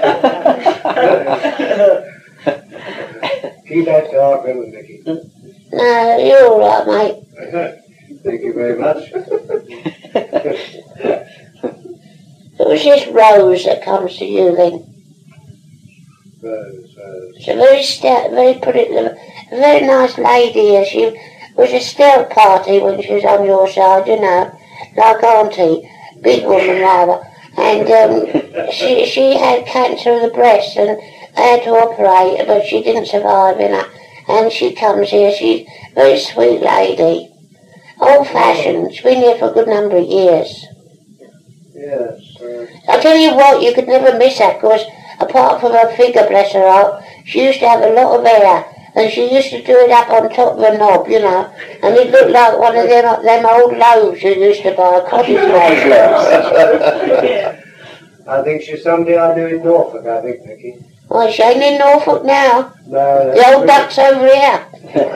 Keep that dark ribbon, Nicky. No, you're alright, mate. Thank you very much. Who's this Rose that comes to you then? Rose. She's a very stout, very very nice lady. She was a stout party when she was on your side, you know, like Auntie, big woman rather. And she had cancer of the breast and they had to operate her, but she didn't survive, you know. And she comes here, she's a very sweet lady. Old-fashioned, she's been here for a good number of years. Yes. I tell you what, you could never miss her, because apart from her figure, bless her heart, she used to have a lot of hair, and she used to do it up on top of a knob, you know, and it looked like one of them old loaves you used to buy at cottage places. I think she's somebody I knew in Norfolk, I think, Nicky. Well, she ain't in Norfolk now. No, The old duck's over here.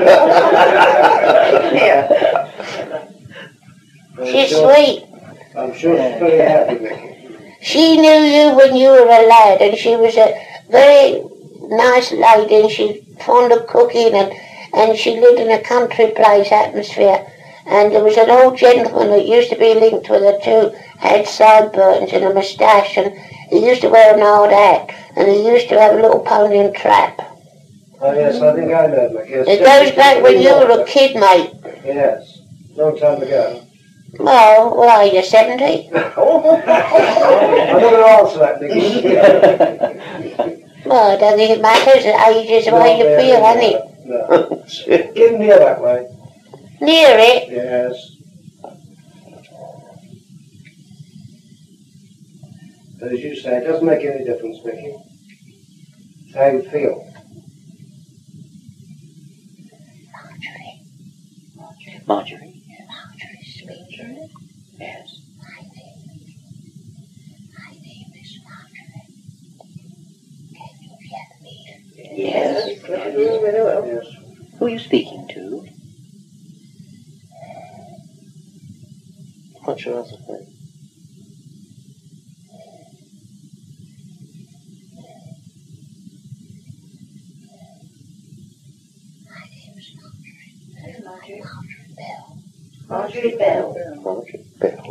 She's sweet. I'm sure she's very happy, Nicky. She knew you when you were a lad, and she was a very nice lady, and she fond of cooking, and she lived in a country place atmosphere. And there was an old gentleman that used to be linked with her too, had sideburns and a moustache, and he used to wear an hard hat, and he used to have a little pony and trap. Oh, yes, I think I know, Nicky. Yes, It goes back when you were a kid, mate. Yes, long time ago. Well, what are you, 70? I'm not going to answer that, Nicky. Well, I don't think it matters. Age is the way you feel, isn't it? No. Get near that way. Near it? Yes. But as you say, it doesn't make any difference, Nicky. It's how you feel. Marjorie. Marjorie, sweet. Yes. My name is Marjorie. Can you hear me? Yes. Very well. Yes. Who are you speaking to? What's your other name? My name is Marjorie. Marjorie Bell. Marjorie Bell. Marjorie Bell.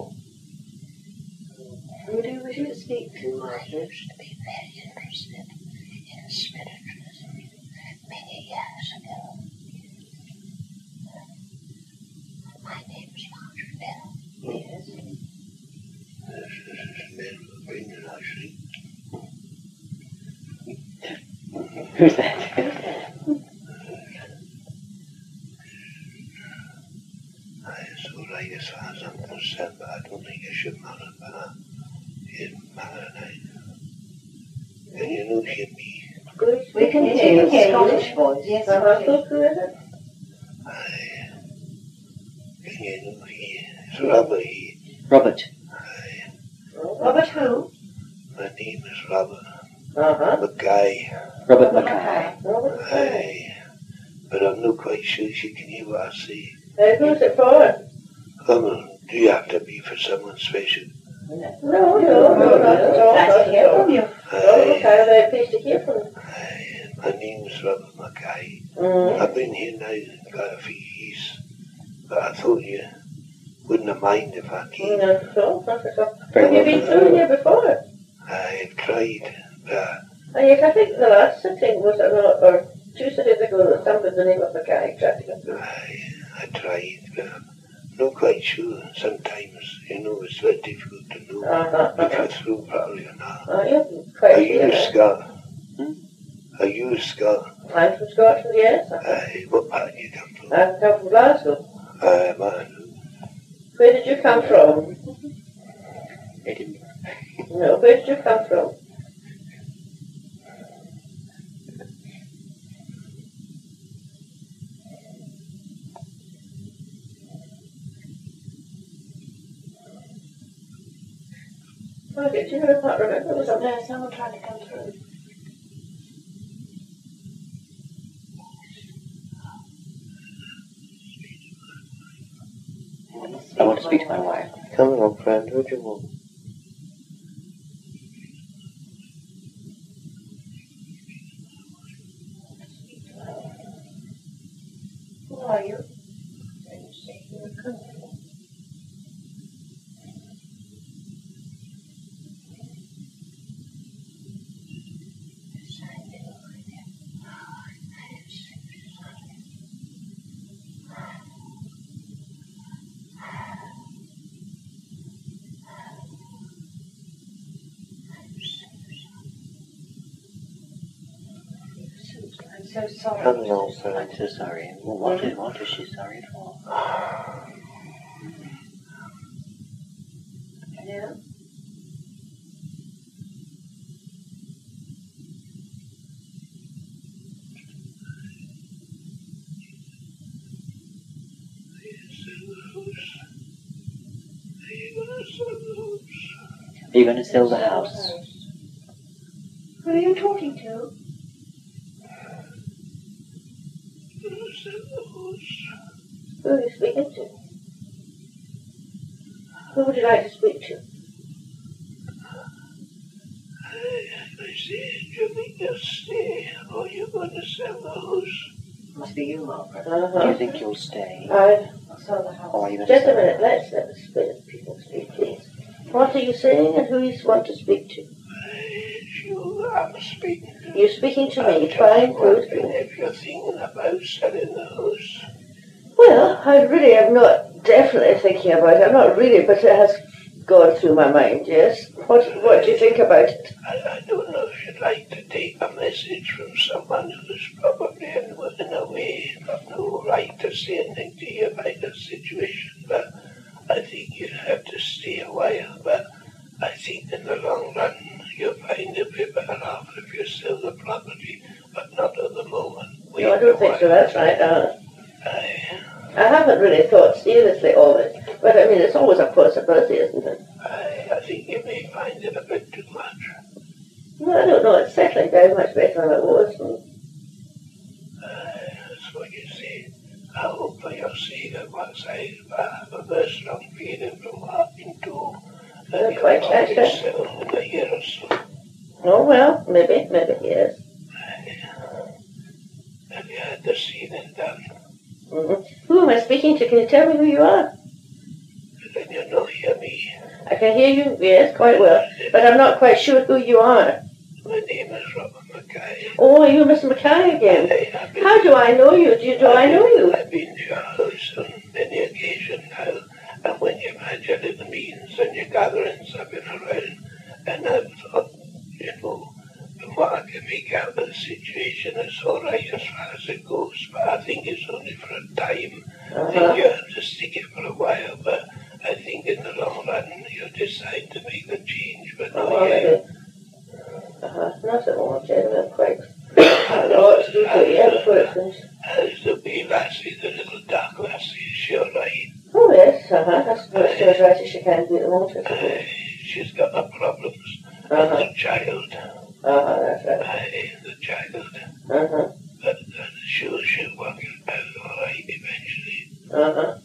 Who do you wish to speak to, I Marjorie? used to be very interested in spiritualism many years ago. My name is Marjorie Bell. Yes. This is a man of opinion, I see. Who's that? It's all right as far as I'm concerned, but I don't think it should matter. But it matters now. Can you not hear me? Good. We can hear you. Scottish voice. Yes. Who is it? Aye. Can you not hear? It's Robert here. Robert. Aye. Robert who? My name is Robert Uh-huh. Mackay. Robert Mackay. Robert. Aye. But I'm not quite sure she can hear what I say. Who's it for? Do you have to be for someone special? No, not at all. Nice to hear from you. Aye. Very pleased to hear from you. Aye. My name is Robert Mackay. Mm. I've been here now quite a few years, but I thought you wouldn't have mind if I came. No, so. Very Have you been welcome. through here before? I've tried, but Yes, I think the last sitting was or 2 sittings ago that somebody the name of the guy tried to get through. I tried, but I'm not quite sure. Sometimes, it's very difficult to know if you're through properly or not. You're quite Are you sure. Scot? Are you Scot? I'm from Scotland, yes. What part do you come from? I come from Glasgow. Man, Where did you come from? Edinburgh. No, where did you come from? Margaret, do you know, I can't remember. Was up there someone trying to come through? I want to speak to my wife. Come along, friend. Who do you want? Who are you? And you say you were coming. I'm so sorry. Come along, friend. I'm so sorry. Well, what is she sorry for? Yeah. Are you going to sell the house? Who are you talking to? Who are you speaking to? Who would you like to speak to? I say, Jimmy, just stay, or you're going to sell the house. Must be you, Margaret. Do you think you'll stay? I'll sell the house. Or are you going to Just a sell minute, let's let the people speak, please. What are you saying and who you want to speak to? You are speaking to You're speaking to me, fine, good. if you're thinking about selling the house. Well, I really am not definitely thinking about it. I'm not really, but it has gone through my mind, yes. What do you think about it? I don't know if you'd like to take a message from someone who's probably in a way got no right to say anything to you about the situation, but I think you'd have to stay a while. But I think in the long run you'll find you'll be better off if you sell the property, but not at the moment. No, I don't think so, that's right. I haven't really thought seriously of it, but I mean, it's always a possibility, isn't it? I think you may find it a bit too much. No, I don't know, it's settling down much better than it was. That's what you say. I hope for your sake that once I have a very strong feeling from what I've been told, that you'll quite probably catch sell in a year or so. Oh, well, maybe, yes. Have you had the ceiling done? Mm-hmm. Who am I speaking to? Can you tell me who you are? Can you not hear me? I can hear you, yes, quite well, but I'm not quite sure who you are. My name is Robert Mackay. Oh, are you Mr. Mackay again? How do I know you? Do I know you? I've been to your house on many occasions now, and when you've had your little meetings and your gatherings, I've been around, and I've thought, from what I can make out of the situation, it's all right as far as it goes, but I think it's only for a time. I think you have to stick it for a while, but I think in the long run you'll decide to make the change, but not yet. Not at all, gentlemen, quite. I don't know what to do to it yet before it's finished. There's the wee lassie, the little dark lassie, is she all right? Oh, yes, I suppose she's as right as she can be at the moment, I suppose. She's got her problems. And the child. That's right. The child. But she'll work it out all right eventually.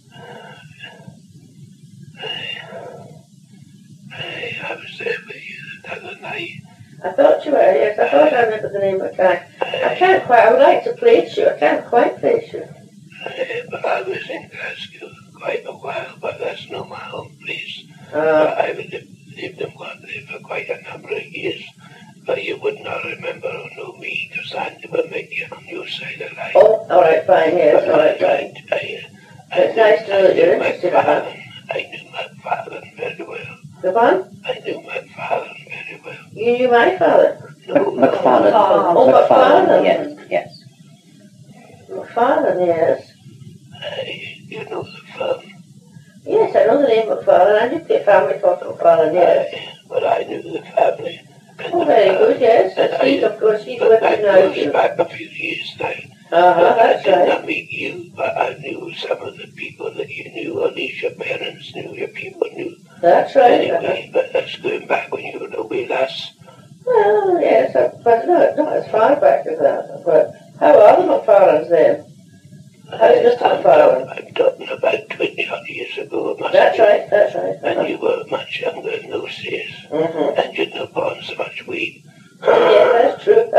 I was there with you the other night. I thought you were, yes. I thought I remembered the name of Mackay. I would like to place you. I can't quite place you. But I was in Glasgow quite a while, but that's not my home place. I've lived and worked there for quite a number of years. But you would not remember or know me, because I never met you on your side of life. Oh, all right, fine, yes, all right, fine. It's nice to know that you're interested in that. I knew my father very well. The one? I knew my father very well. You knew my father? McFarlane. Oh, McFarlane. Yes. McFarlane, yes. You know the firm? Yes, I know the name McFarlane. I did get family called McFarlane, yes. But I knew the family. Oh, very good, yes. He's, of course, he's with you now. That goes back a few years now. That's I did right. not meet you, but I knew some of the people that you knew, at least your parents knew, your people knew. That's right. Anyway, but that's going back when you were a wee lass. Well, yes, but no, not as far back as that. But how are the McFarlanes then? How's Mr. McFarlane? I'm talking about 20 odd years ago. That's right, that's right. And you were much younger in those days. And you'd not bought so much weed. Yeah, that's true.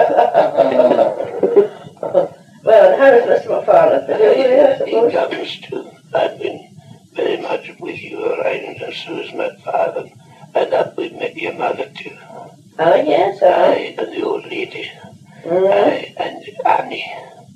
Well, and how is Mr. McFarlane? He comes too. I've been very much with you around, and so is my father. And I've been met your mother too. Oh, yes, Aye, and the old lady. Aye, and Annie.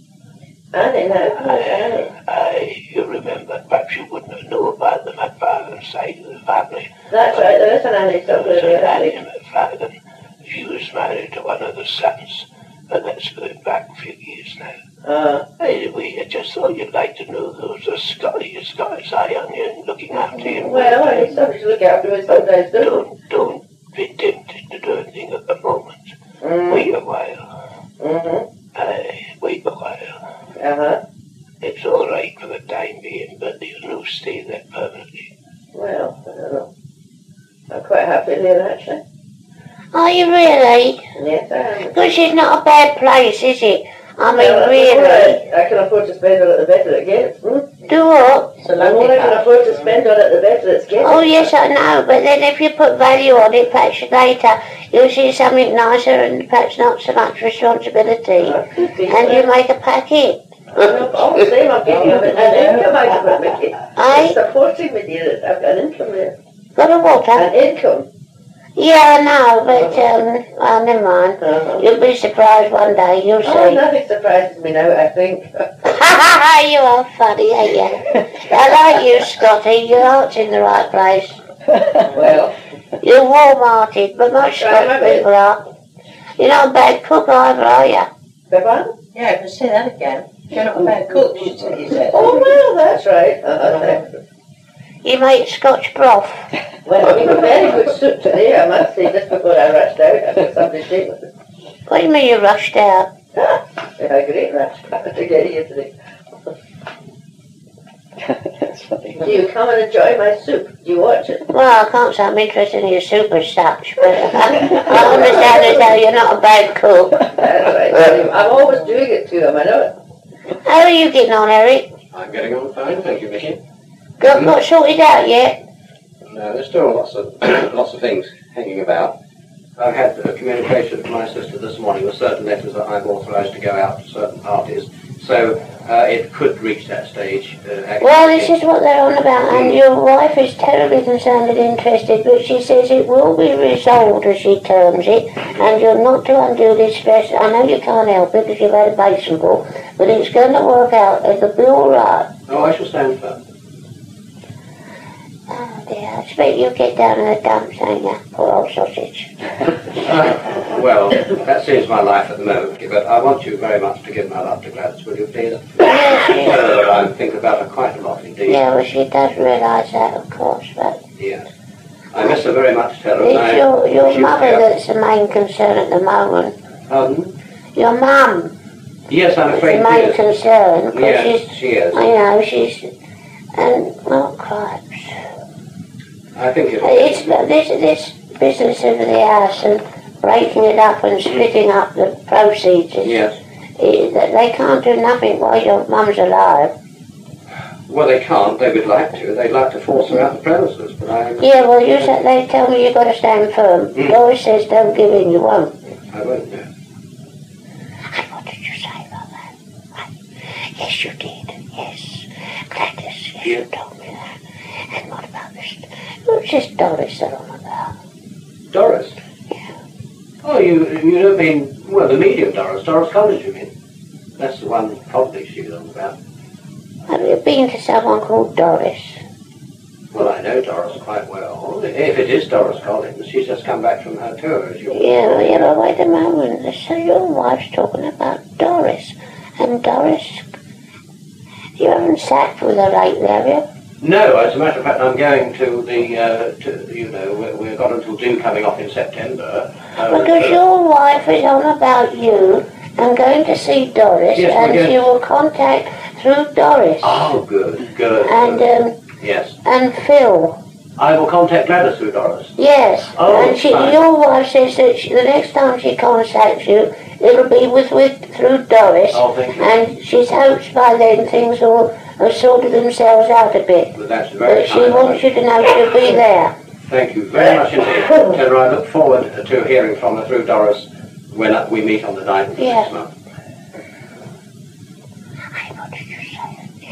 Annie, now. Aye, you remember. Perhaps you would not know about the McFarlane side of the family. That's right, there is an Annie somewhere there. Annie McFarlane. She was married to one of the sons, and that's going back a few years now. Anyway, I just thought you'd like to know those are Scottish eye on you and looking after you. Well, I need somebody to look after me sometimes, Don't be tempted to do anything at the moment. Wait a while. Aye, wait a while. It's all right for the time being, but you'll no stay there permanently. Well, I don't know. I'm quite happy there, actually. Are you really? Yes, I am. Which is not a bad place, is it? I mean, Well, really. I can afford to spend on it, the better it gets. Do what? The more I can afford to spend on it, the better it's getting. Oh, yes, I know, but then if you put value on it, perhaps later you'll see something nicer and perhaps not so much responsibility. And you make a packet. All the same, I'm getting an income out of it, Mickey. Aye? It's supporting me, dear. I've got an income there. Got a what? An income. Yeah, I know, but, well, never mind. You'll be surprised one day, you'll see. Oh, nothing surprises me now, I think. You are funny, ain't you? I like you, Scotty. Your heart's in the right place. Well. You're warm-hearted, but most Scottish people are. You're not a bad cook either, are you? Pepper? Yeah, I can say that again. You're not a bad cook, you said. Oh, well, that's right. You make Scotch broth. Well, we got very good soup today, I must say, just before I rushed out. I got something to take with it. What do you mean you rushed out? We had a great rush to get here today. That's funny. Do you come and enjoy my soup? Do you watch it? Well, I can't say I'm interested in your soup as such, but I understand as though you're not a bad cook. That's right. I'm always doing it to them, I know it. How are you getting on, Eric? I'm getting on fine, thank you, Mickey. Got sorted out yet? No, there's still lots of things hanging about. I had a communication from my sister this morning with certain letters that I'm authorised to go out to certain parties, so it could reach that stage. Well, this is what they're on about, and your wife is terribly concerned and interested, but she says it will be resolved, as she terms it, and you're not to undo this stress. I know you can't help it because you've had a basin ball, but it's going to work out. It'll be all right. Oh, I shall stand firm. Oh dear, I expect you'll get down in the dumps, ain't you? Poor old sausage. Well, that seems my life at the moment, but I want you very much to give my love to Gladys, will you please? Yes, yes. I think about her quite a lot indeed. Yeah, well, she does realise that, of course, but Yes. I miss her very much, tell her. it's your mother that's the main concern at the moment. Pardon? Your mum Yes, I'm is afraid the main she is. concern, because Yes, she is. I know, she's, and, well, cripes. I think it It's this business of the house and breaking it up and splitting up the proceeds. Yes. They can't do nothing while your mum's alive. Well, they can't. They would like to. They'd like to force her out the premises, but I... Yeah, well, they tell me you've got to stand firm. Doris says don't give in, you won't. I won't, no. And what did you say about that? Yes, you did. Yes. Gladys, yes, you told me that. And what about this? Who's this Doris they're on about? Doris? Yeah. Oh, you don't mean... Well, the medium Doris. Doris College, you mean? That's the one probably she was on about. Have you been to someone called Doris? Well, I know Doris quite well. If it is Doris Collins, she's just come back from her tour, as you... Yeah, but wait a moment. So your wife's talking about Doris. And Doris... You haven't sat with her lately, have you? No, as a matter of fact, I'm going to we've got until June coming off in September. Because your wife is on about you and going to see Doris, Yes, and we're she will contact through Doris. Oh, good. And yes. And Phil. I will contact Gladys through Doris. Yes. Oh, and fine. your wife says that the next time she contacts you, it'll be through Doris. Oh, thank you. And she hopes by then things will have sorted themselves out a bit. Well, that's very But she kind. wants you to know she'll be there. Thank you very much indeed. Deborah, I look forward to hearing from her through Doris when we meet on the 9th of next month. What did you say?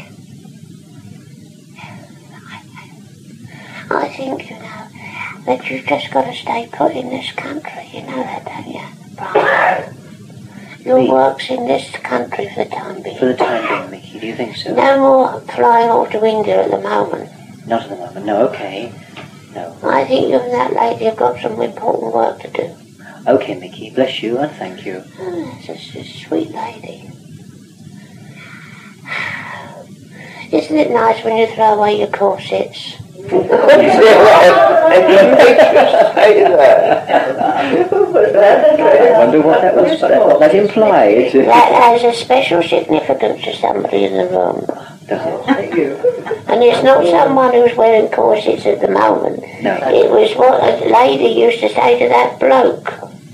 I think, you know, that you've just got to stay put in this country. You know that, don't you, Brian? Your work's in this country for the time being. For the time being, Mickey, do you think so? No more flying off to India at the moment. Not at the moment, no, okay. No. I think you and that lady have got some important work to do. Okay, Mickey, bless you and thank you. It's a sweet lady. Isn't it nice when you throw away your corsets? I wonder what that was, what that implied. That has a special significance to somebody in the room. And it's not someone who's wearing corsets at the moment. No. It was what a lady used to say to that bloke.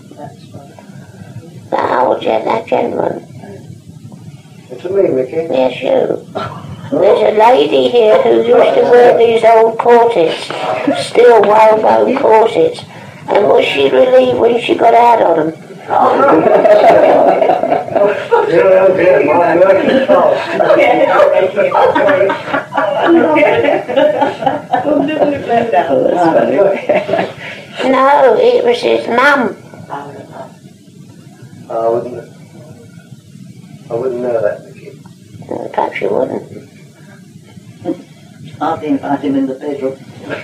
That gentleman. It's me, Mickey. Yes, you. There's a lady here who used to wear these old corsets, still well-known corsets, and was she relieved when she got out of them? Dear, my work is fast. No, it was his mum. I wouldn't know that, Mickey. Perhaps you wouldn't. I'll invite him in the bedroom.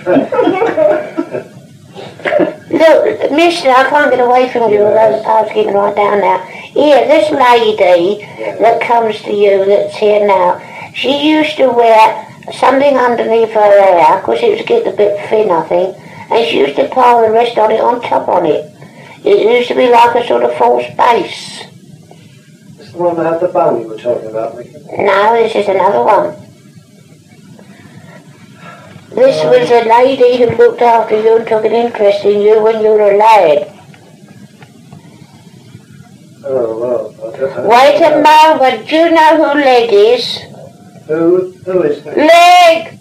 Look, mister, I can't get away from you, although I was getting right down now. Here, this lady that comes to you that's here now, she used to wear something underneath her hair, because it was getting a bit thin, I think, and she used to pile the rest on it on top on it. It used to be like a sort of false base. It's the one that had the bun you were talking about, Mickey. No, this is another one. This was a lady who looked after you and took an interest in you when you were a lad. Oh, well. Wait a moment, do you know who Leg is? Who is that? Leg!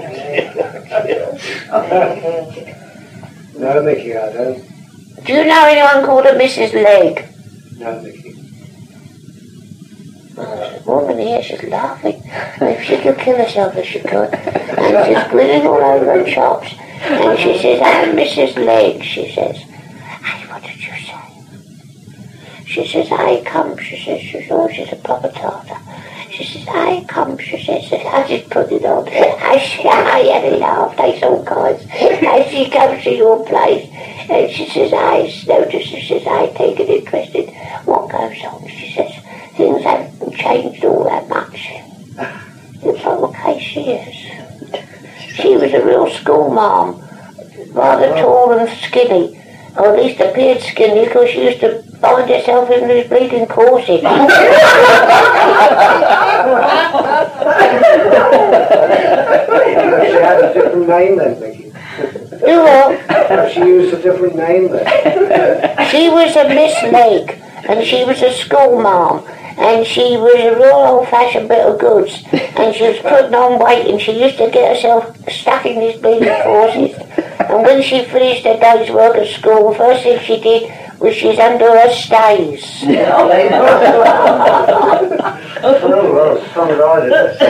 No, Mickey, I don't. Do you know anyone called her Mrs. Leg? No, Mickey. The woman here, she's laughing. If she could kill herself if she could. And she's grinning all over her chops. And she says, I'm Mrs. Leg, she says. Hey, what did you say? She says, I come, she says, she's a proper tartar. She says, I come, she says, I just put it on. I had a laugh, takes all kinds. And she comes to your place. And she says, I notice, she says, I take an interest in what goes on. She says, things haven't changed all that much. It's like, okay, she is. She was a real schoolmarm, rather tall and skinny, or at least appeared skinny because she used to bind herself in these bleeding corsets. She had a different name then, Mickey. Do what? She used a different name then. She was a Miss Leg, and she was a schoolmarm. And she was a real old-fashioned bit of goods, and she was putting on weight, and she used to get herself stuck in these bleeding corsets. And when she finished her day's work at school, the first thing she did was she's under her stays. Oh, well, some of I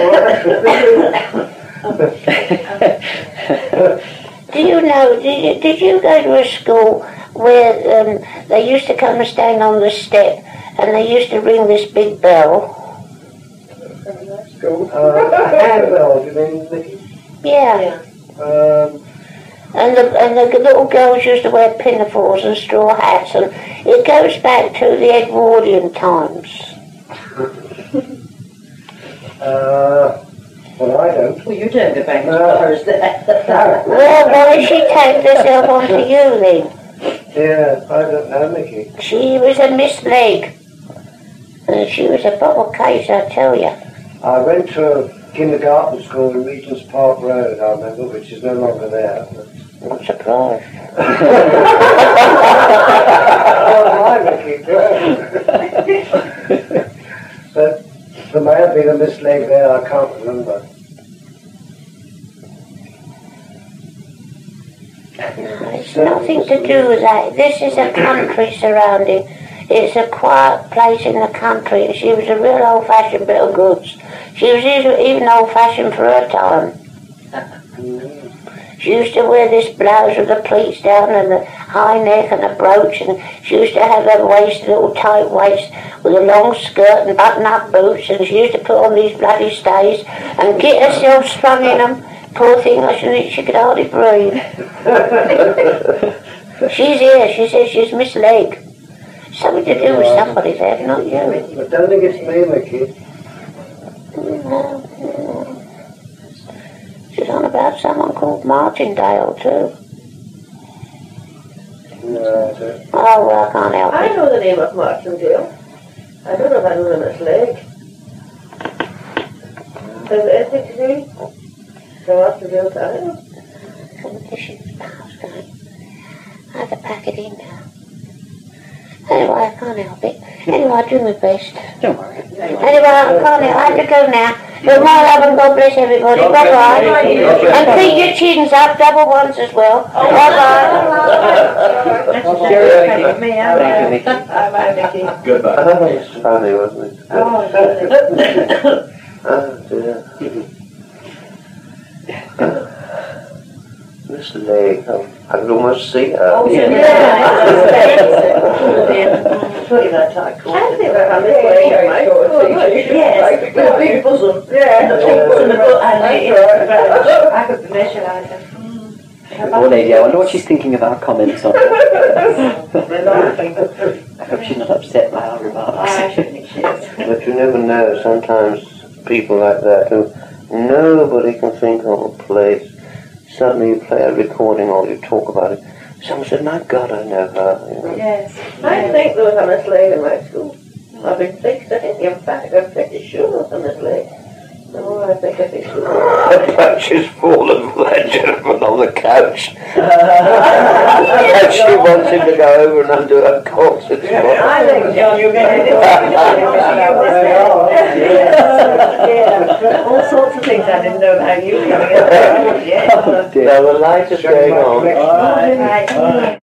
did. Do you know, did you go to a school where they used to come and stand on the step and they used to ring this big bell? Handbell, you mean, Mickey? Yeah. And the little girls used to wear pinafores and straw hats, and it goes back to the Edwardian times. Well, I I don't. Well, you don't go back as No. far as that. Well, why she tagged herself onto you then? Yeah, I don't know, Mickey. She was a Miss Leg. And she was a bottle case, I tell you. I went to a kindergarten school in Regent's Park Road, I remember, which is no longer there. I'm surprised. Oh, hi, Mickey. But there may have been a Miss Leg there, I can't remember. No, it's nothing to do with that. This is a country surrounding. It's a quiet place in the country. And she was a real old-fashioned bit of goods. She was even old-fashioned for her time. She used to wear this blouse with the pleats down and the high neck and the brooch, and she used to have her waist, a little tight waist, with a long skirt and button-up boots, and she used to put on these bloody stays and get herself strung in them. Poor thing, I should think she could hardly breathe. She's here, she says she's Miss Leg. Something to do with somebody there, not you. I don't think it's me, Mickey. No. She's on about someone called Martindale, too. No, I don't. Oh, well, I can't help I it. know the name of Martindale. I don't know if I know the Miss Leg. Has it anything to do? So Martindale time? Competition's past going. I have to pack it in now. Anyway, I can't help it. Anyway, I do my best. Don't worry. Anyway, I can't help I have to go now. But my love and God bless everybody. Bye-bye. And keep your chins up, double ones as well. Bye-bye. Thank you, Mickey. Bye, Mickey. Goodbye. Oh, it's funny, wasn't it? Oh, dear. Miss Leg, I could almost see her. Oh, yeah. I think that Miss Leg, mate. Yes. With a big bosom. Yeah. I could visualise her. Poor lady, I wonder what she's thinking of our comments on it. I hope she's not upset by our remarks. I should think she is. But you never know, sometimes people like that who nobody can think of a place, suddenly you play a recording or you talk about it. Someone said, my God, I know her. You know. Yes. I think there was a Miss Leg in my school. I've been thinking, in fact, I'm pretty sure there was a Miss Leg. Oh, I think so. The couch is full of that gentleman on the couch. And she wants him to go over and undo her corsets. I think, John, you're going to do all sorts of things I didn't know about you coming up. Yeah. Oh, dear. Now the light is going on. Right.